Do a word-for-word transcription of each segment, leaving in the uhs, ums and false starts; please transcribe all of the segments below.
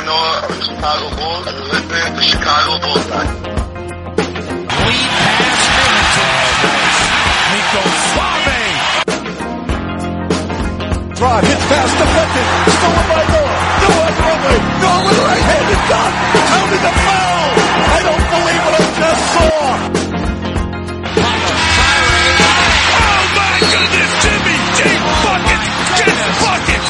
Noah of the Chicago Bulls, and you're listening to Chicago Bullseye. Lead pass Middleton. Nico Suave. Drive, hits past, deflected, stolen by Noah. Noah on the runway. Noah with the right hand is done. Counting the foul. I don't believe what I just saw. Oh my goodness, Jimmy G. Bucket, just bucket.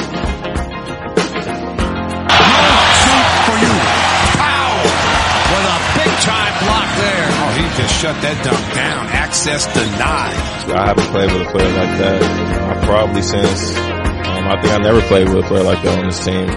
For you, Powell with a big time block there. Oh, he just shut that dunk down. Access denied. I haven't played with a player like that. Uh, probably since um, I think I never played with a player like that on this team.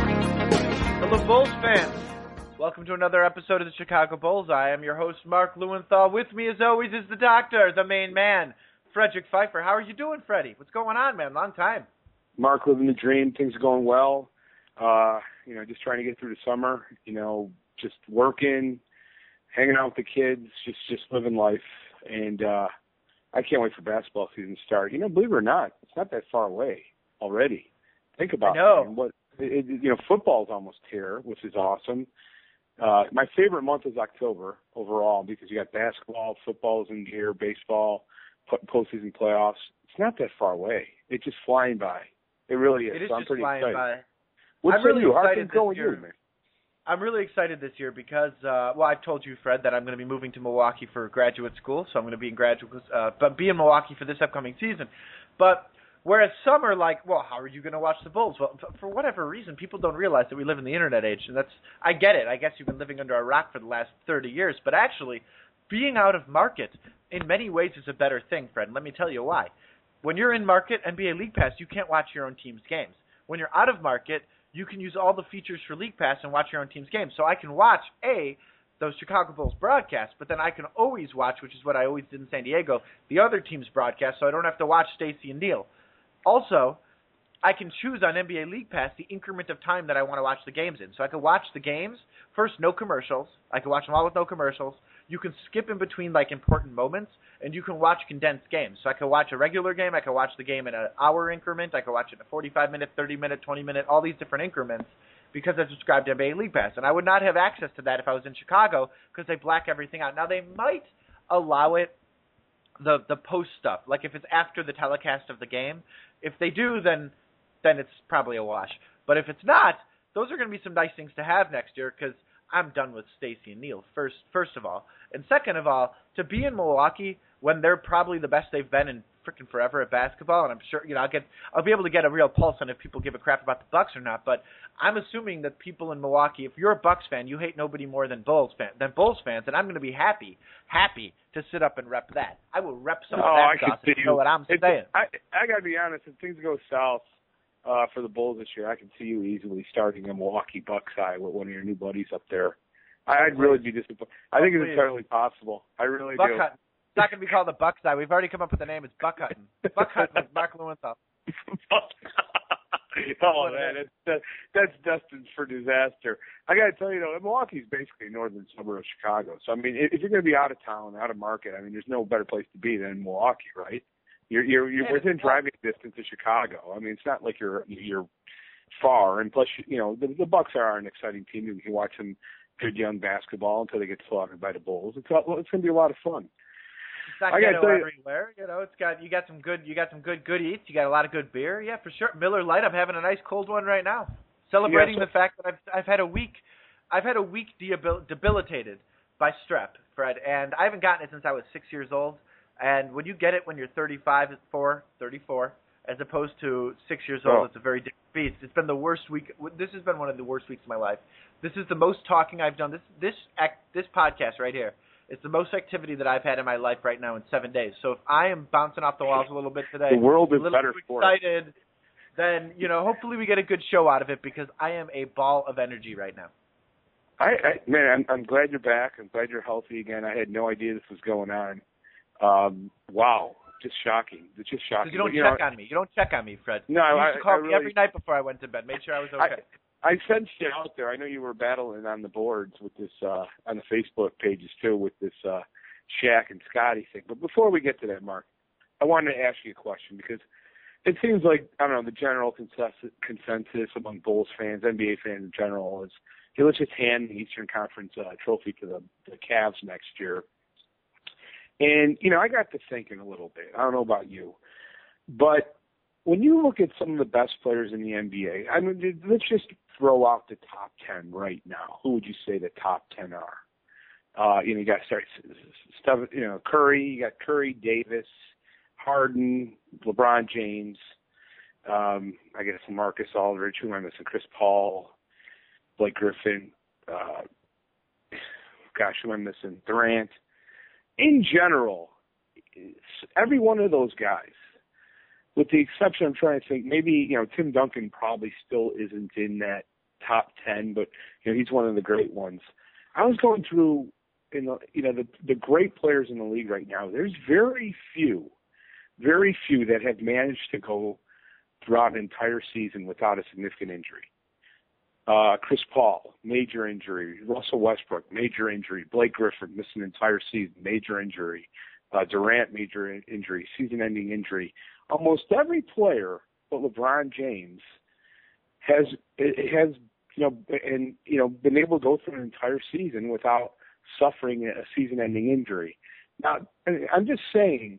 Hello, Bulls fans. Welcome to another episode of the Chicago Bulls. I am your host, Mark Lewenthal. With me, as always, is the doctor, the main man, Frederick Pfeiffer. How are you doing, Freddie? What's going on, man? Long time. Mark, living the dream. Things are going well. Uh, you know, just trying to get through the summer. You know, just working, hanging out with the kids, just just living life. And uh, I can't wait for basketball season to start. You know, believe it or not, it's not that far away already. Think about I know. it. And what it, it, you know, football's almost here, which is awesome. Uh, my favorite month is October overall because you got basketball, football's in gear, baseball, postseason playoffs. It's not that far away. It's just flying by. It really is. It is so I'm just pretty flying excited. by. What's I'm really you? How are excited things going this year. you, man? I'm really excited this year because, uh, well, I've told you, Fred, that I'm going to be moving to Milwaukee for graduate school, so I'm going to be in graduate, uh, but be in Milwaukee for this upcoming season. But whereas some are like, well, how are you going to watch the Bulls? Well, for whatever reason, people don't realize that we live in the internet age, and that's, I get it. I guess you've been living under a rock for the last thirty years, but actually, being out of market in many ways is a better thing, Fred, and let me tell you why. When you're in market, N B A League Pass, you can't watch your own team's games. When you're out of market, you can use all the features for League Pass and watch your own team's games. So I can watch, A, those Chicago Bulls broadcasts, but then I can always watch, which is what I always did in San Diego, the other team's broadcast, so I don't have to watch Stacey and Neil. Also, I can choose on N B A League Pass the increment of time that I want to watch the games in. So I can watch the games, first, no commercials. I can watch them all with no commercials. You can skip in between, like, important moments, and you can watch condensed games. So I can watch a regular game. I can watch the game in an hour increment. I can watch it in a forty-five minute, thirty minute, twenty minute, all these different increments because I subscribed to N B A League Pass. And I would not have access to that if I was in Chicago because they black everything out. Now, they might allow it, the the post stuff, like if it's after the telecast of the game. If they do, then then it's probably a wash. But if it's not, those are going to be some nice things to have next year because I'm done with Stacey and Neil, first first of all. And second of all, to be in Milwaukee when they're probably the best they've been in freaking forever at basketball, and I'm sure, you know, I'll get I'll be able to get a real pulse on if people give a crap about the Bucks or not, but I'm assuming that people in Milwaukee, if you're a Bucks fan, you hate nobody more than Bulls fan than Bulls fans, and I'm going to be happy, happy to sit up and rep that. I will rep some oh, of that I sauce can if see you know what I'm it's, saying. I, I got to be honest, if things go south uh, for the Bulls this year, I can see you easily starting a Milwaukee Bucks side with one of your new buddies up there. I'd really be disappointed. I think it's entirely possible. I really Buck do. Hutton. It's not going to be called the Bucks side. We've already come up with the name. It's Buck Hutton. Buck Hutton with Mark Lewenthal. Oh, man, it's, that, that's destined for disaster. I got to tell you, though, Milwaukee's basically a northern suburb of Chicago. So, I mean, if you're going to be out of town, out of market, I mean, there's no better place to be than Milwaukee, right? You're you're, you're yeah, within driving distance of Chicago. I mean, it's not like you're you're far. And plus, you know, the, the Bucks are an exciting team. You can watch them good young basketball until they get slaughtered by the Bulls. It's it's going to be a lot of fun. It's not I ghetto gotta everywhere, you know. It's got you got some good you got some good good eats. You got a lot of good beer, yeah, for sure. Miller Lite. I'm having a nice cold one right now, celebrating Yeah, so- the fact that I've I've had a week, I've had a week debil- debilitated by strep, Fred, and I haven't gotten it since I was six years old. And when you get it when you're thirty-five, four, thirty-four, as opposed to six years old, Oh. it's a very different beast. It's been the worst week. This has been one of the worst weeks of my life. This is the most talking I've done. This this act, this podcast right here. It's the most activity that I've had in my life right now in seven days. So if I am bouncing off the walls a little bit today, The world a is little better too for it. excited, then, you know, hopefully we get a good show out of it because I am a ball of energy right now. I, I man, I'm, I'm glad you're back. I'm glad you're healthy again. I had no idea this was going on. Um, wow, just shocking. It's just shocking. Because you don't But, you check know, on me. You don't check on me, Fred. No, you used I- to call I me really- every night before I went to bed. Made sure I was okay. I, I sensed you out there. I know you were battling on the boards with this, uh, on the Facebook pages too, with this uh, Shaq and Scotty thing. But before we get to that, Mark, I wanted to ask you a question because it seems like, I don't know, the general consensus, consensus among Bulls fans, N B A fans in general, is, hey, let's just hand the Eastern Conference uh, trophy to the, the Cavs next year. And, you know, I got to thinking a little bit. I don't know about you. But when you look at some of the best players in the N B A, I mean, let's just throw out the top ten right now. Who would you say the top ten are? Uh, you know, you got to start stuff. You know, Curry. You got Curry, Davis, Harden, LeBron James. Um, I guess Marcus Aldridge. Who am I missing? Chris Paul, Blake Griffin. Uh, gosh, who am I missing? Durant. In general, every one of those guys, with the exception, I'm trying to think, maybe, you know, Tim Duncan probably still isn't in that top ten, but, you know, he's one of the great ones. I was going through, in the, you know, the, the great players in the league right now. There's very few, very few that have managed to go throughout an entire season without a significant injury. Uh, Chris Paul, major injury. Russell Westbrook, major injury. Blake Griffin, missed an entire season, major injury. Uh, Durant, major in- injury, season-ending injury. Almost every player but LeBron James has has you know and you know been able to go through an entire season without suffering a season-ending injury. Now, I'm just saying,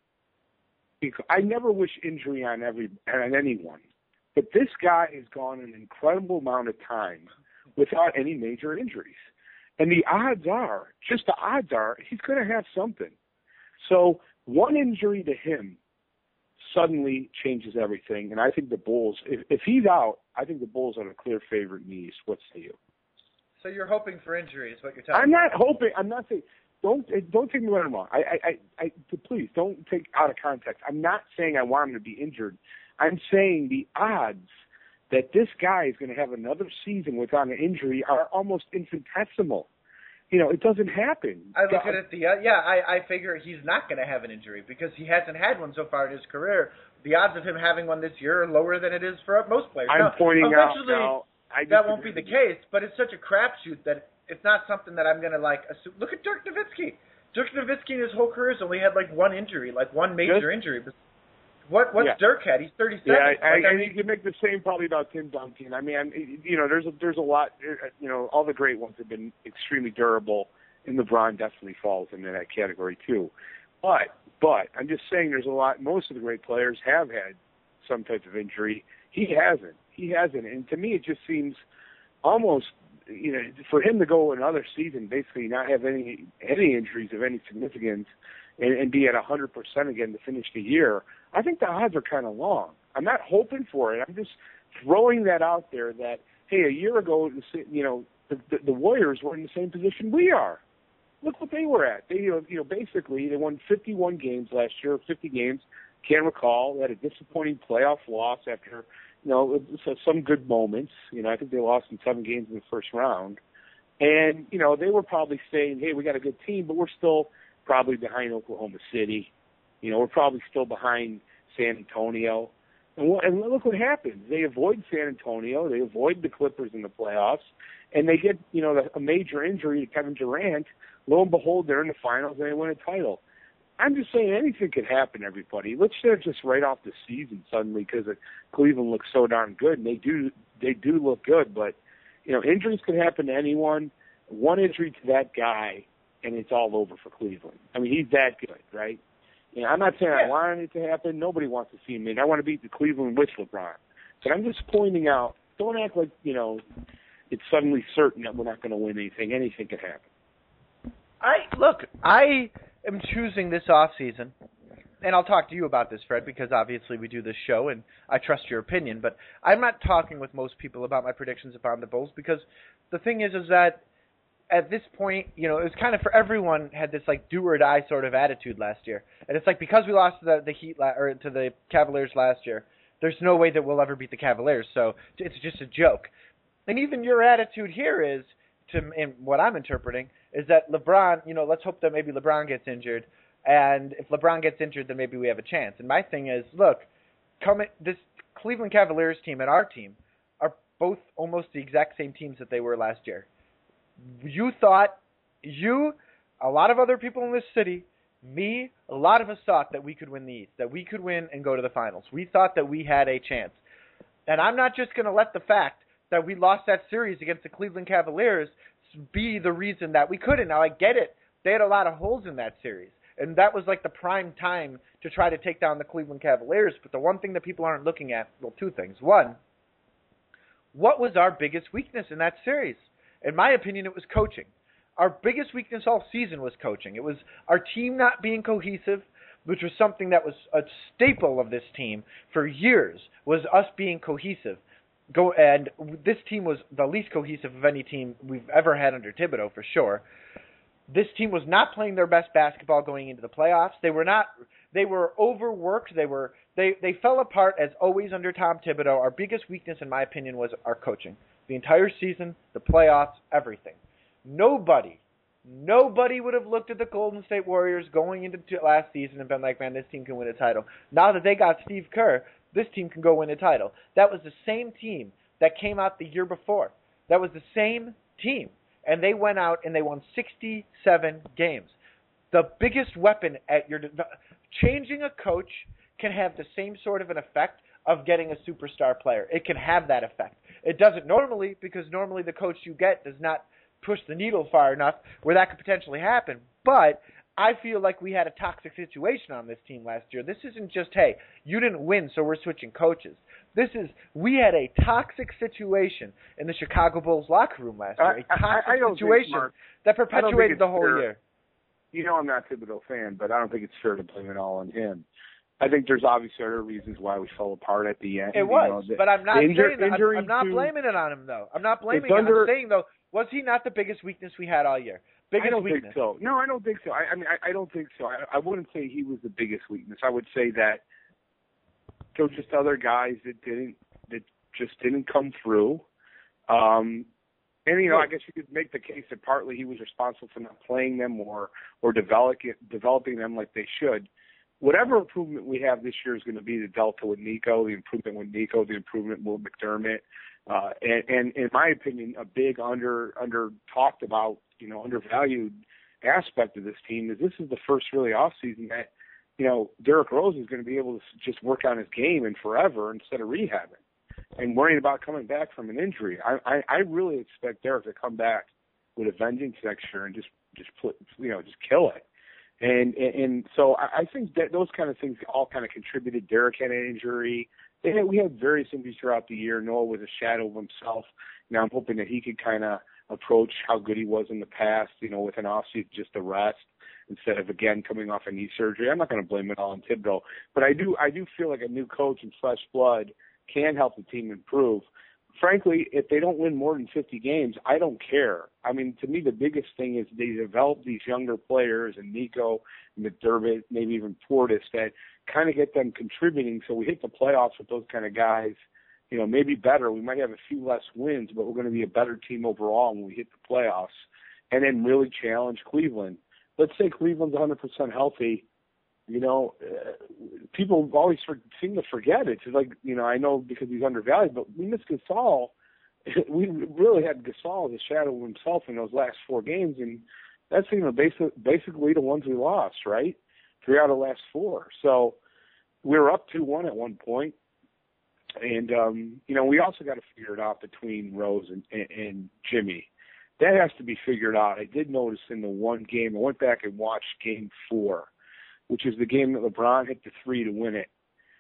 because I never wish injury on every on anyone, but this guy has gone an incredible amount of time without any major injuries, and the odds are, just the odds are, he's going to have something. So one injury to him suddenly changes everything, and I think the Bulls, if, if he's out, I think the Bulls are the clear favorite in the East. What say you? So you're hoping for injury is what you're telling I'm me. not hoping. I'm not saying. Don't don't take me wrong. I, I, I, I please don't take out of context. I'm not saying I want him to be injured. I'm saying the odds that this guy is going to have another season without an injury are almost infinitesimal. You know, it doesn't happen. I look at it the uh, yeah. I, I figure he's not going to have an injury because he hasn't had one so far in his career. The odds of him having one this year are lower than it is for most players. I'm now, pointing out now. I that won't be the case, but it's such a crapshoot that it's not something that I'm going to like assume. Look at Dirk Nowitzki. Dirk Nowitzki in his whole career has only had like one injury, like one major Just, injury. What what's yeah. Dirk had? He's thirty-seven. Yeah, I, like, I, I I mean, you can make the same probably about Tim Duncan. I mean, I'm, you know, there's a, there's a lot. You know, all the great ones have been extremely durable, and LeBron definitely falls into that category too. But but I'm just saying, there's a lot. Most of the great players have had some type of injury. He hasn't. He hasn't. And to me, it just seems almost, you know, for him to go another season, basically not have any any injuries of any significance, and, and be at one hundred percent again to finish the year, I think the odds are kind of long. I'm not hoping for it. I'm just throwing that out there that, hey, a year ago, you know, the, the, the Warriors were in the same position we are. Look what they were at. They, you know, you know, basically, they won fifty-one games last year, fifty games. Can't recall. They had a disappointing playoff loss after, you know, some good moments. You know, I think they lost in seven games in the first round. And, you know, they were probably saying, hey, we got a good team, but we're still probably behind Oklahoma City. You know, we're probably still behind San Antonio. And, what, and look what happens. They avoid San Antonio. They avoid the Clippers in the playoffs. And they get, you know, a major injury to Kevin Durant. Lo and behold, they're in the finals and they win a title. I'm just saying anything could happen, everybody. Let's not just write off the season suddenly because Cleveland looks so darn good. And they do, they do look good. But, you know, injuries could happen to anyone. One injury to that guy, and it's all over for Cleveland. I mean, he's that good, right? You know, I'm not saying yeah. I want it to happen. Nobody wants to see him in. I want to beat the Cleveland with LeBron. But I'm just pointing out, don't act like, you know, it's suddenly certain that we're not going to win anything. Anything could happen. I look, I am choosing this off season, and I'll talk to you about this, Fred, because obviously we do this show, and I trust your opinion. But I'm not talking with most people about my predictions upon the Bulls because the thing is, is that at this point, you know, it was kind of for everyone had this like do or die sort of attitude last year, and it's like because we lost to the, the Heat la- or to the Cavaliers last year, there's no way that we'll ever beat the Cavaliers, so it's just a joke. And even your attitude here is, to in what I'm interpreting, is that LeBron, you know, let's hope that maybe LeBron gets injured, and if LeBron gets injured, then maybe we have a chance. And my thing is, look, coming this Cleveland Cavaliers team and our team are both almost the exact same teams that they were last year. You thought, you, a lot of other people in this city, Me, a lot of us thought that we could win the East, that we could win and go to the finals. We thought that we had a chance. And I'm not just going to let the fact that we lost that series against the Cleveland Cavaliers be the reason that we couldn't. Now, I get it. They had a lot of holes in that series. And that was like the prime time to try to take down the Cleveland Cavaliers. But the one thing that people aren't looking at, well, two things. One, what was our biggest weakness in that series? In my opinion, it was coaching. Our biggest weakness all season was coaching. It was our team not being cohesive, which was something that was a staple of this team for years, was us being cohesive. Go and this team was the least cohesive of any team we've ever had under Thibodeau, for sure. This team was not playing their best basketball going into the playoffs. They were not. They were overworked. They were. They they fell apart as always under Tom Thibodeau. Our biggest weakness, in my opinion, was our coaching. The entire season, the playoffs, everything. Nobody, nobody would have looked at the Golden State Warriors going into last season and been like, man, this team can win a title. Now that they got Steve Kerr, this team can go win a title. That was the same team that came out the year before. That was the same team. And they went out and they won sixty-seven games. The biggest weapon at your – changing a coach can have the same sort of an effect of getting a superstar player. It can have that effect. It doesn't normally, because normally the coach you get does not push the needle far enough where that could potentially happen. But I feel like we had a toxic situation on this team last year. This isn't just, hey, you didn't win, so we're switching coaches. This is, we had a toxic situation in the Chicago Bulls locker room last year. A toxic I, I, I situation think, Mark, that perpetuated the whole fair. year. You know I'm not a Thibodeau fan, but I don't think it's fair to blame it all on him. I think there's obviously other reasons why we fell apart at the end. It was, you know, the, but I'm not injur- saying that. I'm, I'm not to, blaming it on him, though. I'm not blaming it. Under, I'm saying, though, was he not the biggest weakness we had all year? Biggest I don't weakness. think so. No, I don't think so. I, I mean, I, I don't think so. I, I wouldn't say he was the biggest weakness. I would say that there were just other guys that didn't, that just didn't come through. Um, and, you know, I guess you could make the case that partly he was responsible for not playing them or, or developing, developing them like they should. Whatever improvement we have this year is going to be the delta with Nico, the improvement with Nico, the improvement with McDermott. Uh, and, and in my opinion, a big under, under talked about, you know, undervalued aspect of this team is this is the first really off season that, you know, Derrick Rose is going to be able to just work on his game and forever instead of rehabbing and worrying about coming back from an injury. I, I, I really expect Derrick to come back with a vengeance next year and just, just put, you know, just kill it. And, and, and so I, I think that those kind of things all kind of contributed. Derrick had an injury. They had, we had various injuries throughout the year. Noah was a shadow of himself. Now I'm hoping that he could kind of approach how good he was in the past, you know, with an offseason just a rest instead of, again, coming off a knee surgery. I'm not going to blame it all on Thibodeau, but I do I do feel like a new coach and fresh blood can help the team improve. Frankly, if they don't win more than fifty games, I don't care. I mean, to me, the biggest thing is they develop these younger players, and Nico, McDermott, maybe even Portis, that kind of get them contributing so we hit the playoffs with those kind of guys. You know, maybe better. We might have a few less wins, but we're going to be a better team overall when we hit the playoffs, and then really challenge Cleveland. Let's say Cleveland's one hundred percent healthy. You know, uh, people always for, seem to forget it. It's like, you know, I know because he's undervalued, but we missed Gasol. We really had Gasol as a shadow of himself in those last four games, and that's, you know, basic, basically the ones we lost, right? Three out of the last four. So we were up two one at one point. And, um, you know, we also got to figure it out between Rose and, and, and Jimmy. That has to be figured out. I did notice in the one game, I went back and watched game four, which is the game that LeBron hit the three to win it.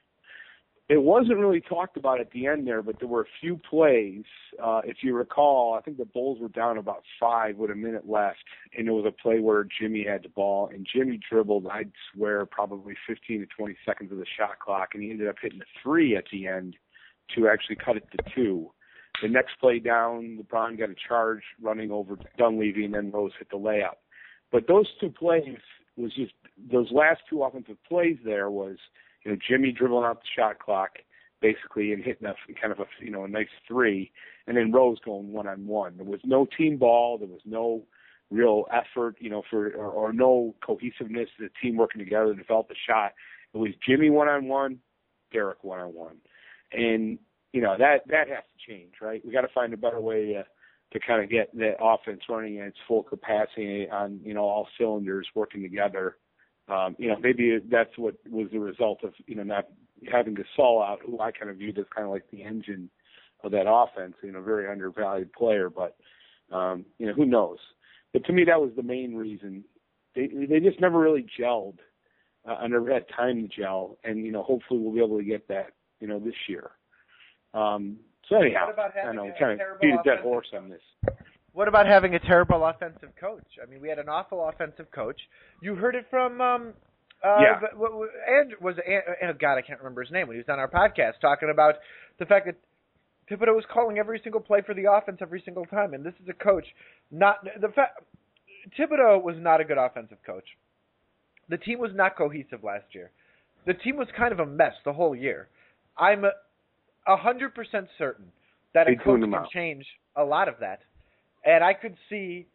It wasn't really talked about at the end there, but there were a few plays. Uh, if you recall, I think the Bulls were down about five with a minute left, and there was a play where Jimmy had the ball, and Jimmy dribbled, I'd swear, probably fifteen to twenty seconds of the shot clock, and he ended up hitting a three at the end to actually cut it to two. The next play down, LeBron got a charge running over Dunleavy, and then Rose hit the layup. But those two plays was just those last two offensive plays there was, you know, Jimmy dribbling out the shot clock basically and hitting a kind of a, you know, a nice three, and then Rose going one on one. There was no team ball, there was no real effort, you know, for or, or no cohesiveness, the team working together to develop a shot. It was Jimmy one on one, Derrick one on one, and you know that that has to change, right? We got to find a better way to to kind of get the offense running at its full capacity on, you know, all cylinders working together. um, you know, maybe that's what was the result of, you know, not having Gasol out, who I kind of viewed as kind of like the engine of that offense, you know, very undervalued player, but, um, you know, who knows? But to me, that was the main reason. They they just never really gelled. Uh, I never had time to gel, and, you know, hopefully we'll be able to get that, you know, this year. Um, so anyhow, I know, kind of beat a dead horse on this. What about having a terrible offensive coach? I mean, we had an awful offensive coach. You heard it from, um, uh, yeah. and was and, oh God, I can't remember his name when he was on our podcast talking about the fact that Thibodeau was calling every single play for the offense every single time, and this is a coach. Not the fact Thibodeau was not a good offensive coach. The team was not cohesive last year. The team was kind of a mess the whole year. I'm a hundred percent certain that a coach can change a lot of that. And I could see,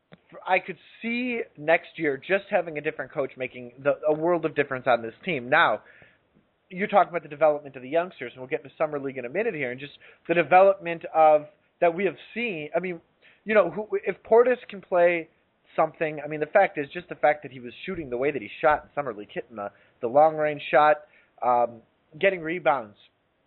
I could see next year just having a different coach making the, a world of difference on this team. Now, you're talking about the development of the youngsters, and we'll get into Summer League in a minute here, and just the development of that we have seen. I mean, you know, who, if Portis can play something, I mean, the fact is just the fact that he was shooting the way that he shot in Summer League, hitting the, the long-range shot, um, getting rebounds.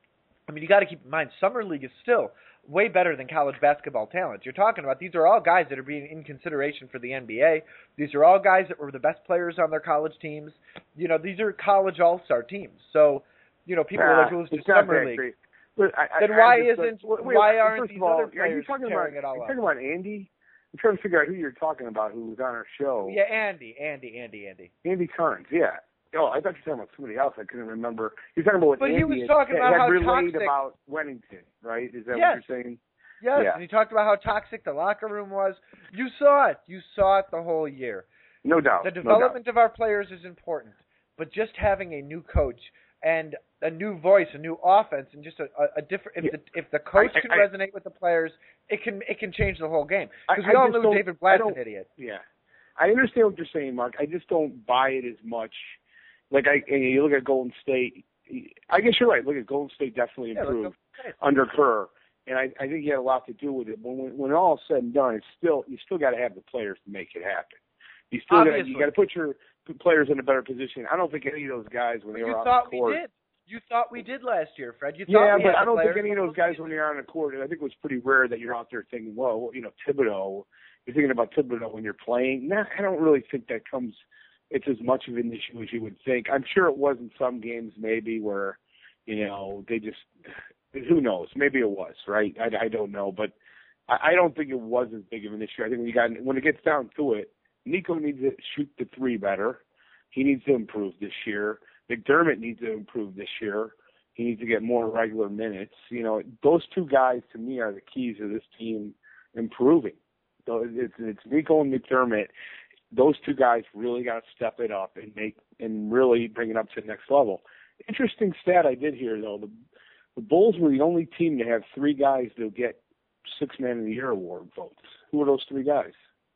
I mean, you got to keep in mind, Summer League is still way better than college basketball talent. You're talking about these are all guys that are being in consideration for the N B A. These are all guys that were the best players on their college teams. You know, these are college all-star teams. So, you know, people nah, are like, well, it's just Summer League. Look, I, then I, why just, isn't, uh, wait, why aren't first these of all, other players are you tearing about, it all are up? you talking about Andy? I'm trying to figure out who you're talking about who was on our show. Yeah, Andy, Andy, Andy, Andy. Andy Carnes, yeah. Oh, I thought you were talking about somebody else. I couldn't remember. You're talking about what but Andy he was had, talking about had how relayed toxic. about Wennington, right? Is that yes. what you're saying? Yes, yeah. And he talked about how toxic the locker room was. You saw it. You saw it the whole year. No doubt. The development no doubt. of our players is important, but just having a new coach and a new voice, a new offense, and just a, a, a different. If yeah. the if the coach I, can I, resonate with the players, it can it can change the whole game. Because we I, I all know David Blatt's an idiot. Yeah, I understand what you're saying, Mark. I just don't buy it as much. Like I, and you look at Golden State. I guess you're right. Look at Golden State definitely yeah, improved under Kerr, and I, I think he had a lot to do with it. But when when all is said and done, it's still you still got to have the players to make it happen. You still got you got to put your players in a better position. I don't think any of those guys when but they were you on thought the court. We did. You thought we did last year, Fred. You yeah, thought we but had I don't the think any of those guys when you're on the court. I think it was pretty rare that you're out there thinking, well, you know, Thibodeau. You're thinking about Thibodeau when you're playing. Nah, I don't really think that comes. It's as much of an issue as you would think. I'm sure it was in some games maybe where, you know, they just, who knows? Maybe it was, right? I, I don't know, but I, I don't think it was as big of an issue. I think when you got when it gets down to it, Nico needs to shoot the three better. He needs to improve this year. McDermott needs to improve this year. He needs to get more regular minutes. You know, those two guys to me are the keys of this team improving. So it's, it's Nico and McDermott. Those two guys really got to step it up and make and really bring it up to the next level. Interesting stat I did hear though: the, the Bulls were the only team to have three guys to get Six Man of the Year award votes. Who are those three guys?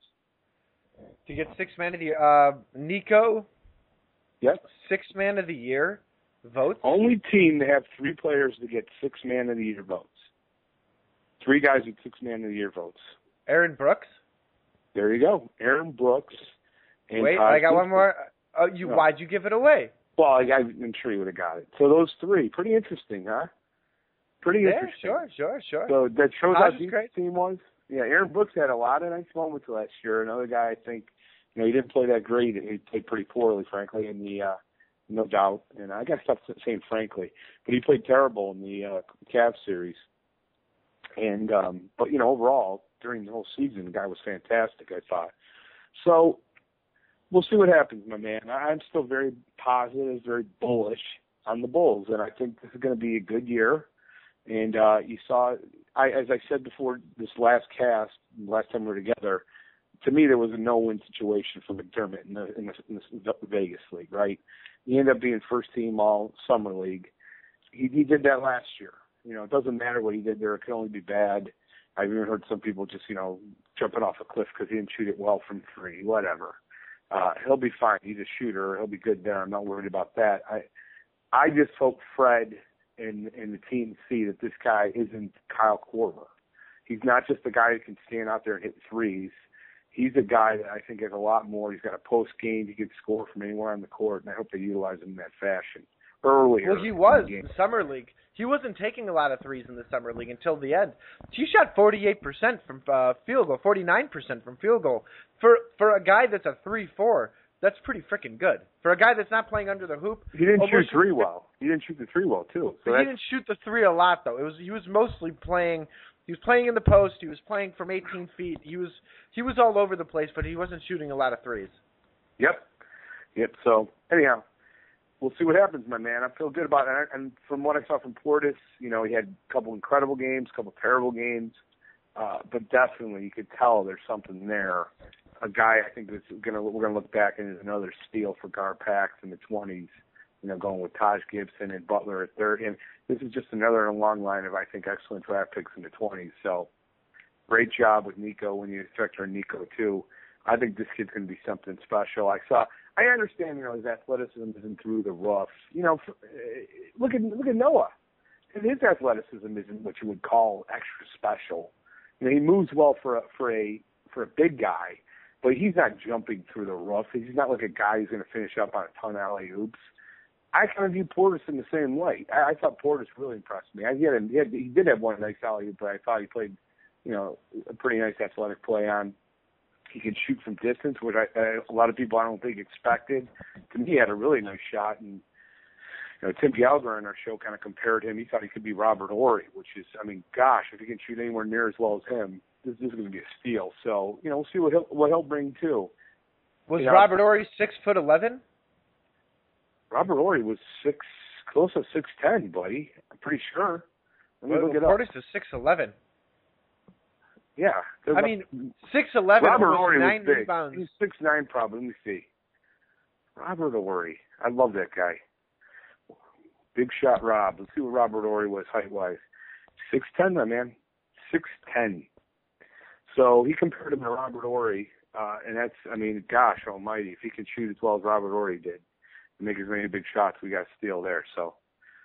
To get Six Man of the Year, uh, Nico. Yep. Six Man of the Year votes. Only team to have three players to get Six Man of the Year votes. Three guys with Six Man of the Year votes. Aaron Brooks. There you go, Aaron Brooks. And Wait, Todd I got Simpson. one more. Uh, you, no. Why'd you give it away? Well, I, I'm sure you would have got it. So those three, pretty interesting, huh? Pretty yeah, interesting. sure, sure, sure. So that shows Hodge how deep great. the team was. Yeah, Aaron Brooks had a lot of nice moments last year. Another guy, I think, you know, he didn't play that great. He played pretty poorly, frankly, in the, uh, no doubt. And I got stuff saying frankly, but he played terrible in the uh, Cavs series. And, um, but, you know, overall, during the whole season, the guy was fantastic, I thought. So we'll see what happens, my man. I'm still very positive, very bullish on the Bulls, and I think this is going to be a good year. And uh, you saw, I, as I said before, this last cast, last time we were together, to me there was a no-win situation for McDermott in the, in the, in the Vegas League, right? He ended up being first team all summer league. He, he did that last year. You know, it doesn't matter what he did there. It can only be bad. I've even heard some people just, you know, jumping off a cliff because he didn't shoot it well from three, whatever. Uh, he'll be fine. He's a shooter. He'll be good there. I'm not worried about that. I I just hope Fred and, and the team see that this guy isn't Kyle Korver. He's not just a guy who can stand out there and hit threes. he's a guy that I think has a lot more. He's got a post game. He can score from anywhere on the court, and I hope they utilize him in that fashion earlier. Well, he was in in the summer league. He wasn't taking a lot of threes in the summer league until the end. He shot forty-eight percent from uh, field goal, forty-nine percent from field goal. For for a guy that's a three four, that's pretty freaking good. For a guy that's not playing under the hoop, he didn't shoot three well. He didn't shoot the three well too. So he didn't shoot the three a lot though. It was he was mostly playing. He was playing in the post. He was playing from eighteen feet. He was he was all over the place, but he wasn't shooting a lot of threes. Yep, yep. So anyhow, we'll see what happens, my man. I feel good about it. And from what I saw from Portis, you know, he had a couple incredible games, a couple terrible games, uh, but definitely you could tell there's something there. A guy I think that's gonna we're gonna look back and is another steal for Garpax in the twenties. You know, going with Taj Gibson and Butler at third. And this is just another in a long line of, I think, excellent draft picks in the twenties. So great job with Nico when you factor in Nico, too. I think this kid's going to be something special. I saw, I understand, you know, his athleticism isn't through the roof. You know, look at look at Noah. His athleticism isn't what you would call extra special. You know, he moves well for a, for a, for a big guy, but he's not jumping through the roof. He's not like a guy who's going to finish up on a ton of alley-oops. I kind of view Portis in the same light. I, I thought Portis really impressed me. I, he, had a, he, had, he did have one nice alley-oop, but I thought he played, you know, a pretty nice athletic play on. He could shoot from distance, which I, I, a lot of people I don't think expected. To me, he had a really nice shot. And you know, Tim Gallagher on our show kind of compared him. He thought he could be Robert Horry, which is, I mean, gosh, if he can shoot anywhere near as well as him, this, this is going to be a steal. So, you know, we'll see what he'll, what he'll bring, too. Was you know, Robert Horry six foot eleven? Robert Horry was six, close to six ten, buddy. I'm pretty sure. Let me well, look it Portis up. is six eleven. Yeah. I mean, six eleven, Robert Horry nine was big. rebounds. He's six nine probably. Let me see. Robert Horry. I love that guy. Big shot Rob. Let's see what Robert Horry was height-wise. six ten, my man. six ten. So he compared him to Robert Horry, uh, and that's, I mean, gosh almighty, if he can shoot as well as Robert Horry did, and make as many big shots, we got a steal there. So,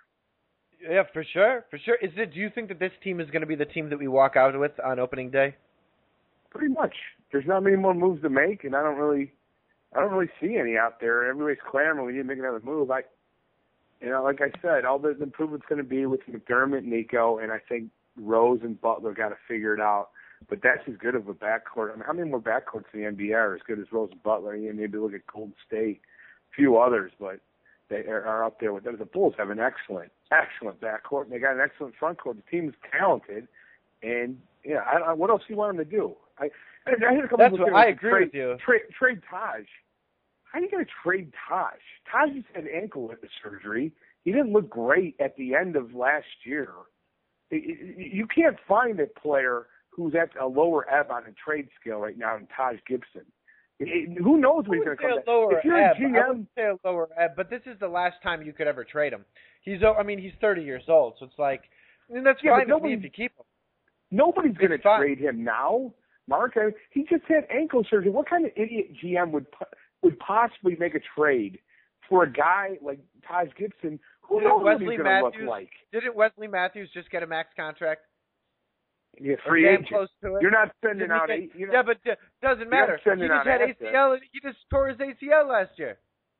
yeah, for sure, for sure. Is it? Do you think that this team is going to be the team that we walk out with on opening day? Pretty much. There's not many more moves to make, and I don't really, I don't really see any out there. Everybody's clamoring we need to make another move. I, you know, like I said, all the improvement's going to be with McDermott, Nico, and I think Rose and Butler got to figure it out. But that's as good of a backcourt. I mean, how many more backcourts in the N B A are as good as Rose and Butler? You know, maybe look at Golden State. Few others, but they are up there with them. The Bulls have an excellent, excellent backcourt, and they got an excellent front court. The team is talented, and yeah, I, I, what else do you want them to do? I, I, I had a couple That's of what I agree trade, with you. Trade, trade Taj. How are you going to trade Taj? Taj just had ankle surgery. He didn't look great at the end of last year. You can't find a player who's at a lower ebb on a trade scale right now than Taj Gibson. It, who knows when he's going to come back? If you're ebb, a G M, I wouldn't say a lower ebb, but this is the last time you could ever trade him. He's, I mean, he's thirty years old, so it's like, I mean, that's yeah, fine with me if you keep him. Nobody's going to fine. trade him now, Mark. I mean, he just had ankle surgery. What kind of idiot G M would would possibly make a trade for a guy like Taj Gibson? Who Didn't knows what Wesley he's going to look Matthews, like? Didn't Wesley Matthews just get a max contract? Yeah, free Damn agent. close to it. You're not sending Didn't he out get- eight. You know, yeah, but it doesn't matter. He sending just out had assets. A C L. He just tore his A C L last year.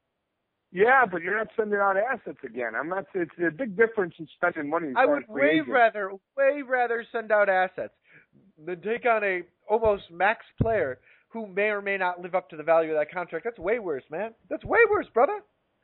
yeah, but you're not sending out assets again. I'm not. It's a big difference in spending money. I would free way agent. rather, way rather send out assets than take on a almost max player who may or may not live up to the value of that contract. That's way worse, man. That's way worse, brother.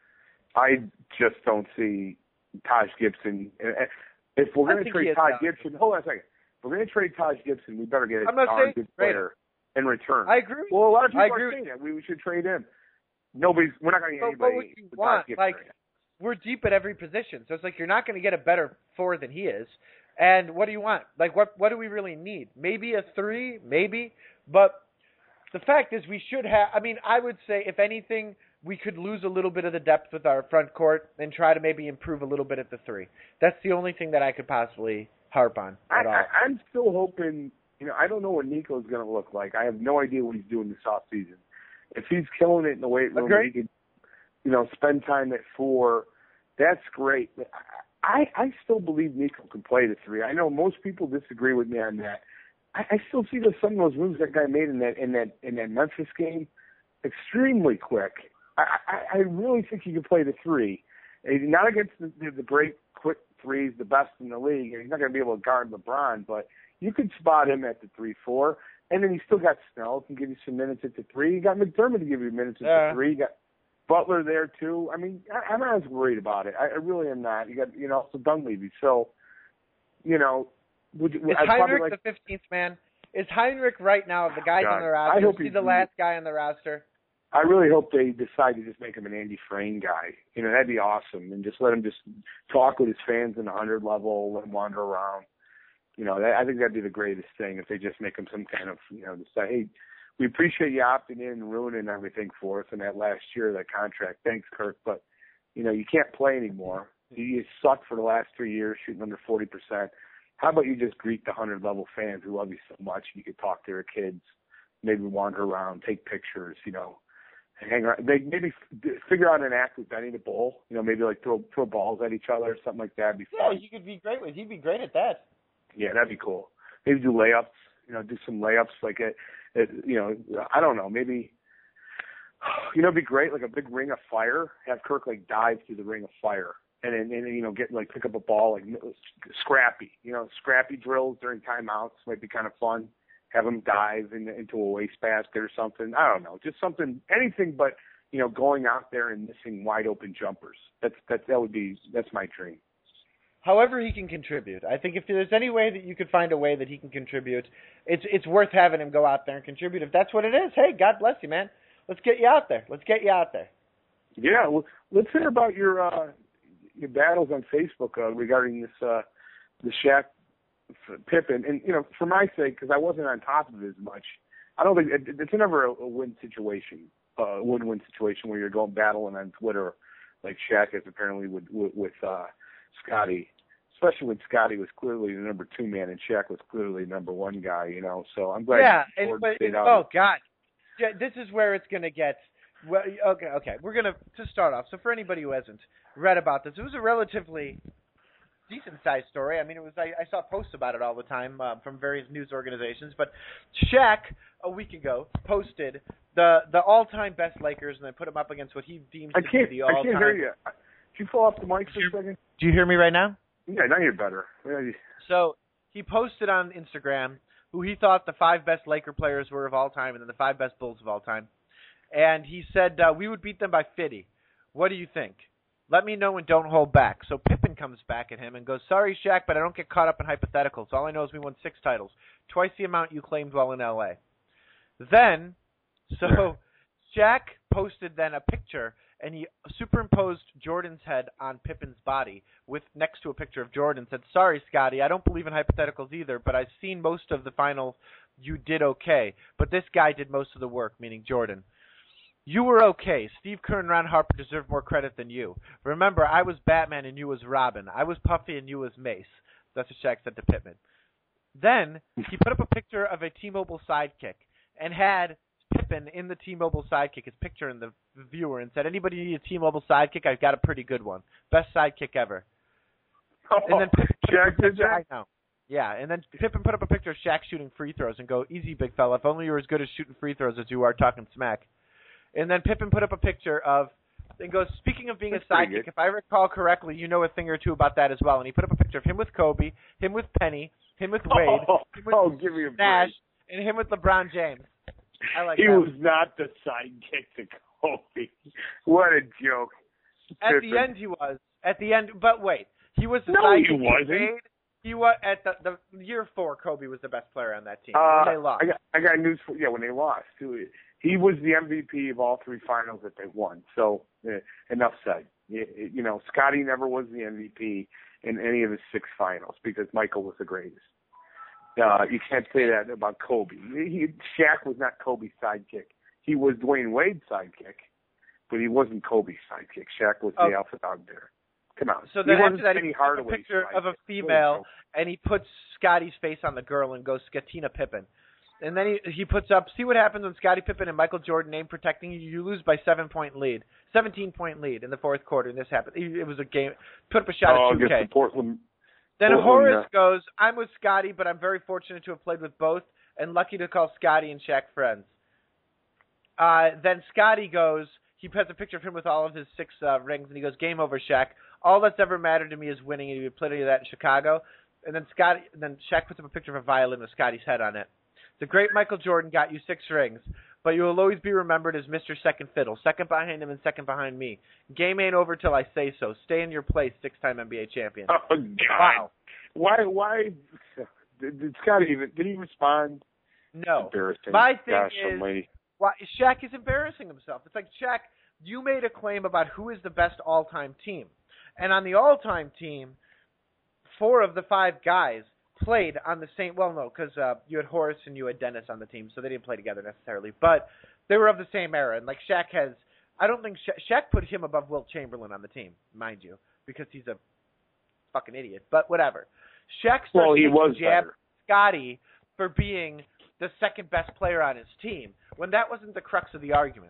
I just don't see Taj Gibson. If we're I going to think trade he is Taj talented. Gibson, hold on a second. If we're going to trade Taj Gibson, we better get a I'm not darn saying good trade player in return. I agree. Well, a lot of people I are agree. saying that. We, we should trade him. Nobody's. We're not going to get But what anybody. would you with want? Taj Gibson Like, right now. we're deep at every position, so it's like you're not going to get a better four than he is. And what do you want? Like, what what do we really need? Maybe a three, maybe. But the fact is, we should have. I mean, I would say, if anything, we could lose a little bit of the depth with our front court and try to maybe improve a little bit at the three. That's the only thing that I could possibly harp on at I, all. I, I'm still hoping. You know, I don't know what Nico's going to look like. I have no idea what he's doing this off season. If he's killing it in the weight room, Agreed. and he could, you know, spend time at four. That's great. But I, I still believe Nico can play the three. I know most people disagree with me on that. I, I still see those, some of those moves that guy made in that in that in that Memphis game extremely quick. I, I, I really think he can play the three. And not against the, the, the great quick threes, the best in the league. And he's not going to be able to guard LeBron, but you could spot him at the three four. And then you still got Snell, can give you some minutes at the three. You got McDermott to give you minutes at yeah. the three. You got Butler there too. I mean, I, I'm not as worried about it. I, I really am not. You got, you know, also Dunleavy. So, you know, would you, is I'd Heinrich like, the fifteenth man? Is Heinrich right now the guys God, on the roster? I hope Is he he's the last guy on the roster? I really hope they decide to just make him an Andy Frayne guy. You know, that'd be awesome, and just let him just talk with his fans in the hundred level, let him wander around. You know, that, I think that'd be the greatest thing if they just make him some kind of, you know, decide, hey, we appreciate you opting in and ruining everything for us in that last year of that contract. Thanks, Kirk, but, you know, you can't play anymore. You sucked for the last three years, shooting under forty percent. How about you just greet the hundred-level fans who love you so much? You could talk to their kids, maybe wander around, take pictures, you know, hang around. They maybe f- figure out an act with Benny the Bull, you know, maybe like throw throw balls at each other or something like that. It'd be Yeah, fun. he could be great with. He'd be great at that. Yeah, that'd be cool. Maybe do layups, you know, do some layups like it, it you know, I don't know, maybe, you know, it'd be great, like a big ring of fire, have Kirk like dive through the ring of fire and then, and, you know, get like pick up a ball, like scrappy, you know, scrappy drills during timeouts might be kind of fun. Have him dive in, into a wastebasket or something. I don't know, just something, anything but, you know, going out there and missing wide open jumpers. That's, that, that would be, that's my dream. However he can contribute. I think if there's any way that you could find a way that he can contribute, it's it's worth having him go out there and contribute. If that's what it is, hey, God bless you, man. Let's get you out there. Let's get you out there. Yeah, well, let's hear about your uh, your battles on Facebook uh, regarding this uh, the Shaq Pippen. And, you know, for my sake, because I wasn't on top of it as much, I don't think it, it's never a, a win situation, uh, a win-win situation where you're going battling on Twitter like Shaq is apparently with, with, with uh, Scotty. Especially when Scotty was clearly the number two man and Shaq was clearly the number one guy, you know. So I'm glad. Yeah, and, but it, oh God, yeah, this is where it's going to get. Well, okay, okay, we're gonna to start off. So for anybody who hasn't read about this, it was a relatively decent-sized story. I mean, it was. I, I saw posts about it all the time uh, from various news organizations. But Shaq a week ago posted the the all-time best Lakers and then put them up against what he deems I to can't, be the all-time. I can't hear you. Did you fall off the mic for a second? Do you hear me right now? Yeah, now you're better. So he posted on Instagram who he thought the five best Laker players were of all time and then the five best Bulls of all time. And he said, uh, we would beat them by fifty. What do you think? Let me know and don't hold back. So Pippen comes back at him and goes, sorry, Shaq, but I don't get caught up in hypotheticals. All I know is we won six titles, twice the amount you claimed while in L A. Then, so Shaq posted then a picture, and he superimposed Jordan's head on Pippen's body with next to a picture of Jordan. Said, sorry, Scotty, I don't believe in hypotheticals either, but I've seen most of the finals. You did okay, but this guy did most of the work, meaning Jordan. You were okay. Steve Kerr and Ron Harper deserve more credit than you. Remember, I was Batman and you was Robin. I was Puffy and you was Mace. That's what Shaq said to Pippen. Then he put up a picture of a T-Mobile sidekick and had Pippen in the T-Mobile sidekick, his picture in the viewer, and said, anybody need a T-Mobile sidekick? I've got a pretty good one. Best sidekick ever. Oh, and then Pippen put Shaq up a did picture, that? I know. Yeah, and then Pippen put up a picture of Shaq shooting free throws and go, easy, big fella. If only you were as good at shooting free throws as you are talking smack. And then Pippen put up a picture of, and goes, speaking of being That's a sidekick, if I recall correctly, you know a thing or two about that as well. And he put up a picture of him with Kobe, him with Penny, him with Wade, Oh, him with oh give me a Nash, break. and him with LeBron James. I like he that. was not the sidekick to Kobe. What a joke. At the end, he was. At the end, but wait, he was the No, sidekick. he wasn't. Wade. He was at the, the year four. Kobe was the best player on that team. Uh, when they lost. I got, I got news for yeah. When they lost, too, he was the M V P of all three finals that they won. So uh, enough said. You, you know, Scotty never was the M V P in any of his six finals because Michael was the greatest. Uh, you can't say that about Kobe. He, Shaq was not Kobe's sidekick. He was Dwayne Wade's sidekick, but he wasn't Kobe's sidekick. Shaq was Oh. the alpha dog there. Come on. So he then wasn't after that, he Penny puts a Hardaway's picture of a sidekick. female, and he puts Scotty's face on the girl and goes, Skatina Pippen. And then he he puts up, see what happens when Scottie Pippen and Michael Jordan name protecting you. You lose by seven-point lead, seventeen-point lead in the fourth quarter, and this happened. It was a game. Put up a shot oh, at two K. against the Portland, Then Oh, Horace yeah. goes, I'm with Scotty, but I'm very fortunate to have played with both and lucky to call Scotty and Shaq friends. Uh, then Scotty goes, he has a picture of him with all of his six uh, rings, and he goes, game over, Shaq. All that's ever mattered to me is winning, and he did plenty of that in Chicago. And then Scotty, then Shaq puts up a picture of a violin with Scotty's head on it. The great Michael Jordan got you six rings, but you will always be remembered as Mister Second Fiddle, second behind him and second behind me. Game ain't over till I say so. Stay in your place, six-time N B A champion. Oh, God. Wow. Why, why, did, did Scotty even, did he respond? No. Embarrassing. My thing Gosh is, almighty. why, Shaq is embarrassing himself. It's like, Shaq, you made a claim about who is the best all-time team. And on the all-time team, four of the five guys played on the same, well, no, because uh, you had Horace and you had Dennis on the team, so they didn't play together necessarily. But they were of the same era. And, like, Shaq has, I don't think, Sha- Shaq put him above Wilt Chamberlain on the team, mind you, because he's a fucking idiot. But whatever. Shaq starts Well, he taking was jab better. Scotty for being the second best player on his team, when that wasn't the crux of the argument.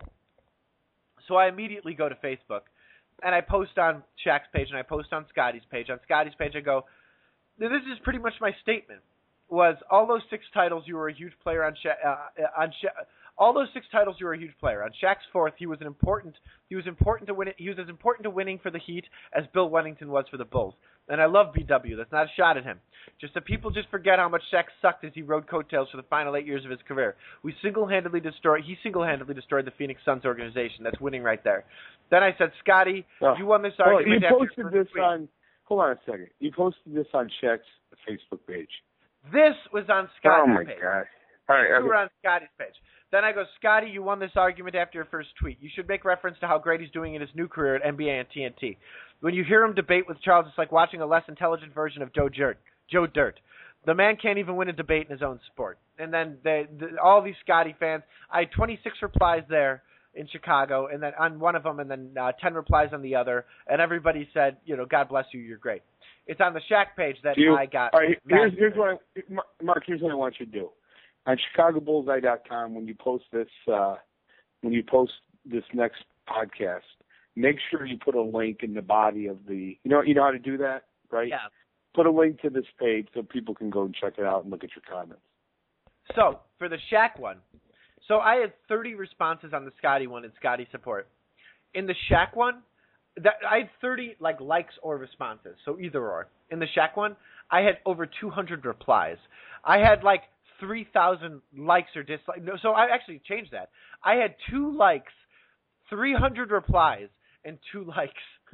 So I immediately go to Facebook, and I post on Shaq's page, and I post on Scotty's page. On Scotty's page, I go, this is pretty much my statement, was all those six titles, you were a huge player on Sha- uh, on Sha- all those six titles, you were a huge player. On Shaq's fourth, he was an important, he was important to win it. He was as important to winning for the Heat as Bill Wennington was for the Bulls. And I love B W. That's not a shot at him. Just that people just forget how much Shaq sucked as he rode coattails for the final eight years of his career. We single-handedly destroyed. He single-handedly destroyed the Phoenix Suns organization. That's winning right there. Then I said, Scotty, Oh. you won this Well, argument. you after your posted first this tweet. on, hold on a second. You posted this on Shaq's Facebook page. This was on Scotty's Oh, my page. God. All right. You were on Scotty's page. Then I go, Scotty, you won this argument after your first tweet. You should make reference to how great he's doing in his new career at N B A and T N T. When you hear him debate with Charles, it's like watching a less intelligent version of Joe Dirt. Joe Dirt. The man can't even win a debate in his own sport. And then they, the, all these Scotty fans, I had twenty-six replies there in Chicago, and then on one of them, and then uh, ten replies on the other, and everybody said, you know, God bless you, you're great. It's on the Shaq page that You, I got. all right, here's, mad. here's what I, Mark, here's what I want you to do. On Chicago Bulls Eye dot com, when you post this, uh, when you post this next podcast, make sure you put a link in the body of the. You know, you know how to do that, right? Yeah. Put a link to this page so people can go and check it out and look at your comments. So, for the Shaq one, so I had thirty responses on the Scotty one and Scotty support. In the Shaq one, that I had thirty like likes or responses, so either or. In the Shaq one, I had over two hundred replies. I had like three thousand likes or dislikes. No, so I actually changed that. I had two likes, three hundred replies, and two likes.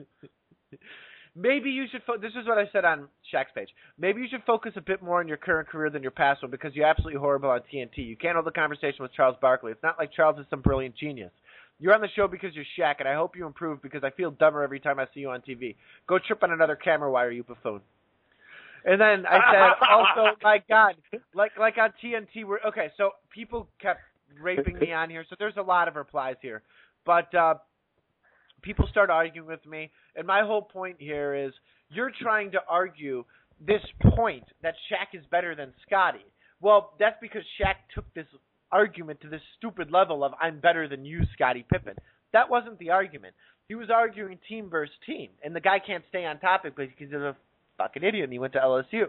Maybe you should, fo- this is what I said on Shaq's page, maybe you should focus a bit more on your current career than your past one because you're absolutely horrible on T N T. You can't hold the conversation with Charles Barkley. It's not like Charles is some brilliant genius. You're on the show because you're Shaq, and I hope you improve because I feel dumber every time I see you on T V. Go trip on another camera wire, you buffoon. And then I said, also, my God, like like on T N T, we're, okay, so people kept raping me on here, so there's a lot of replies here. But uh, people start arguing with me, and my whole point here is you're trying to argue this point that Shaq is better than Scotty. Well, that's because Shaq took this argument to this stupid level of I'm better than you, Scottie Pippen. That wasn't the argument. He was arguing team versus team, and the guy can't stay on topic because he's a fucking idiot, and he went to L S U.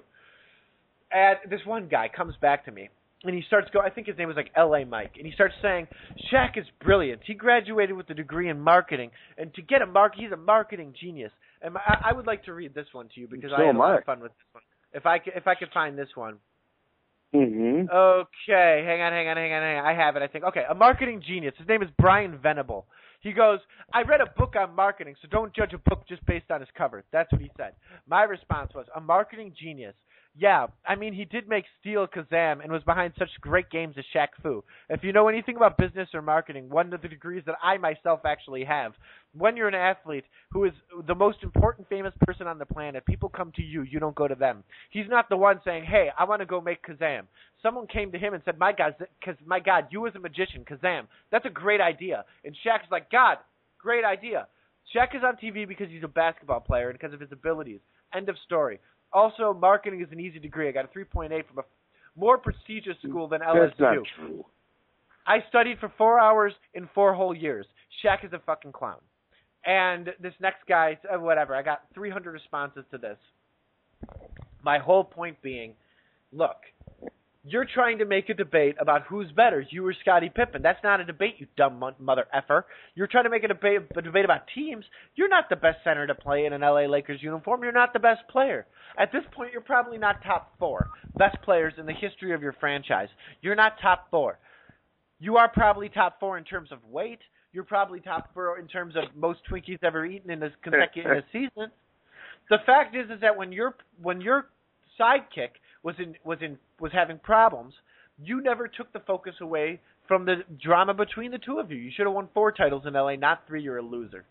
And this one guy comes back to me, and he starts going, I think his name was like L A Mike, and he starts saying, Shaq is brilliant. He graduated with a degree in marketing, and to get a mark, he's a marketing genius. And I, I would like to read this one to you because So I had a am lot I. of fun with this one. If I could, if I could find this one. Mm-hmm. Okay, hang on, hang on, hang on, hang on. I have it, I think. Okay, a marketing genius. His name is Brian Venable. He goes, I read a book on marketing, so don't judge a book just based on its cover. That's what he said. My response was, a marketing genius. Yeah, I mean, he did make Steel Kazam and was behind such great games as Shaq Fu. If you know anything about business or marketing, one of the degrees that I myself actually have, when you're an athlete who is the most important famous person on the planet, people come to you, you don't go to them. He's not the one saying, hey, I want to go make Kazam. Someone came to him and said, my God, cause, my God, you as a magician, Kazam, that's a great idea. And Shaq's like, God, great idea. Shaq is on T V because he's a basketball player and because of his abilities. End of story. Also, marketing is an easy degree. I got a three point eight from a more prestigious school than L S U. That's not true. I studied for four hours in four whole years. Shaq is a fucking clown. And this next guy, uh, whatever, I got three hundred responses to this. My whole point being, look, you're trying to make a debate about who's better, you or Scottie Pippen. That's not a debate, you dumb mother effer. You're trying to make a debate, a debate about teams. You're not the best center to play in an L A Lakers uniform. You're not the best player. At this point, you're probably not top four best players in the history of your franchise. You're not top four. You are probably top four in terms of weight. You're probably top four in terms of most Twinkies ever eaten in a consecutive in a season. The fact is, is that when your when your sidekick was in was in was having problems, you never took the focus away from the drama between the two of you. You should have won four titles in L A, not three. You're a loser.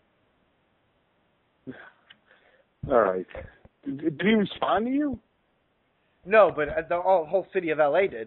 All right. Did he respond to you? No, but the whole, whole city of L A did.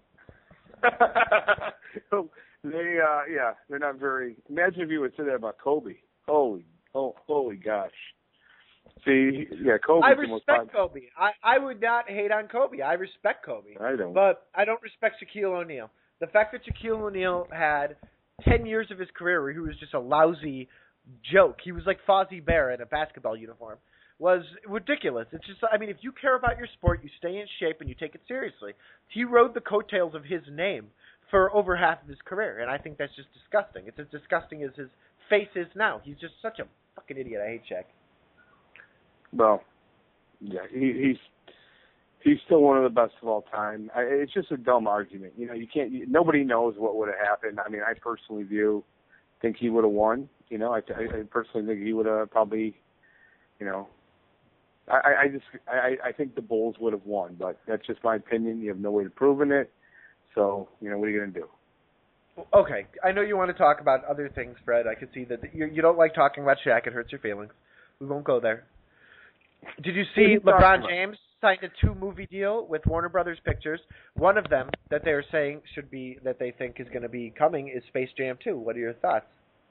they, uh, yeah, they're not very. Imagine if you would say that about Kobe. Holy, oh, holy gosh. See, yeah, Kobe. I respect Kobe. I, I would not hate on Kobe. I respect Kobe. I don't. But I don't respect Shaquille O'Neal. The fact that Shaquille O'Neal had ten years of his career where he was just a lousy joke. He was like Fozzie Bear in a basketball uniform. Was ridiculous. It's just, I mean, if you care about your sport, you stay in shape and you take it seriously. He rode the coattails of his name for over half of his career, and I think that's just disgusting. It's as disgusting as his face is now. He's just such a fucking idiot. I hate Shaq. Well, yeah, he, he's he's still one of the best of all time. I, it's just a dumb argument. You know, you can't. You, nobody knows what would have happened. I mean, I personally view, think he would have won. You know, I, I personally think he would have probably, you know. I, I just I, I think the Bulls would have won, but that's just my opinion. You have no way of proving it, so you know what are you going to do? Okay, I know you want to talk about other things, Fred. I can see that you you don't like talking about Shaq. It hurts your feelings. We won't go there. Did you see LeBron James signed a two-movie deal with Warner Brothers Pictures? One of them that they're saying should be that they think is going to be coming is Space Jam two. What are your thoughts?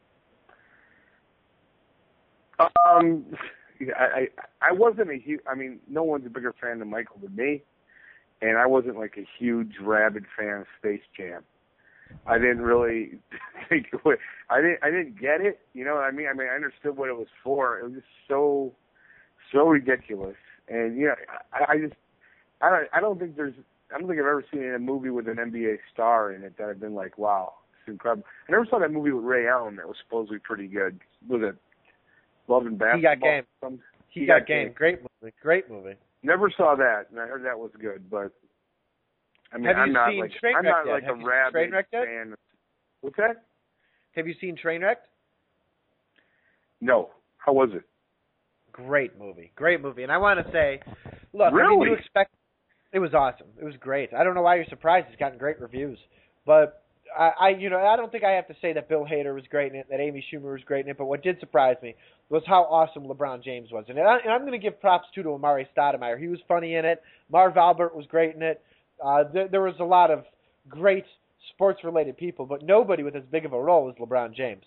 Um. Yeah, I, I I wasn't a huge. I mean, no one's a bigger fan than Michael than me, and I wasn't like a huge rabid fan of Space Jam. I didn't really think. I didn't. I didn't get it. You know what I mean? I mean, I understood what it was for. It was just so, so ridiculous. And you know, I, I just, I don't. I don't think there's. I don't think I've ever seen a movie with an N B A star in it that I've been like, wow, it's incredible. I never saw that movie with Ray Allen that was supposedly pretty good. Was it? Love and Basketball. He Got Game. Some, he, he got, got game. game. Great movie. Great movie. Never saw that, and I heard that was good. But I mean, Have I'm you not seen like Trainwreck I'm not yet? like Have a you rabid seen Trainwreck yet? fan. What's that? Have you seen Trainwreck? No. How was it? Great movie. Great movie. And I want to say, look, really? I mean, you expect it was awesome. It was great. I don't know why you're surprised. It's gotten great reviews, but. I, I, you know, I don't think I have to say that Bill Hader was great in it, that Amy Schumer was great in it, but what did surprise me was how awesome LeBron James was in it. And, I, and I'm going to give props, too, to Amari Stoudemire. He was funny in it. Marv Albert was great in it. Uh, there, there was a lot of great sports-related people, but nobody with as big of a role as LeBron James.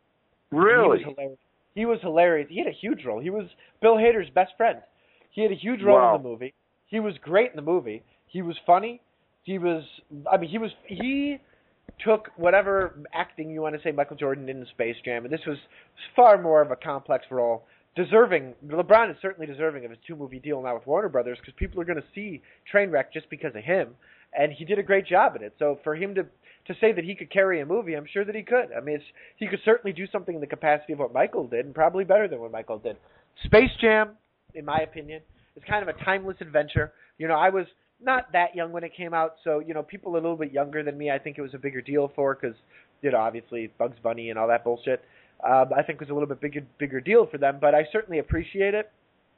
Really? He was hilarious. He was hilarious. He had a huge role. He was Bill Hader's best friend. He had a huge role wow. in the movie. He was great in the movie. He was funny. He was, I mean, he was, he... took whatever acting you want to say Michael Jordan did in Space Jam, and this was far more of a complex role. Deserving, LeBron is certainly deserving of his two-movie deal now with Warner Brothers because people are going to see Trainwreck just because of him, and he did a great job in it. So for him to to say that he could carry a movie, I'm sure that he could. I mean, it's, he could certainly do something in the capacity of what Michael did, and probably better than what Michael did. Space Jam, in my opinion, is kind of a timeless adventure. You know, I was not that young when it came out, so, you know, people a little bit younger than me, I think it was a bigger deal for, because, you know, obviously Bugs Bunny and all that bullshit, um, I think it was a little bit bigger, bigger deal for them, but I certainly appreciate it.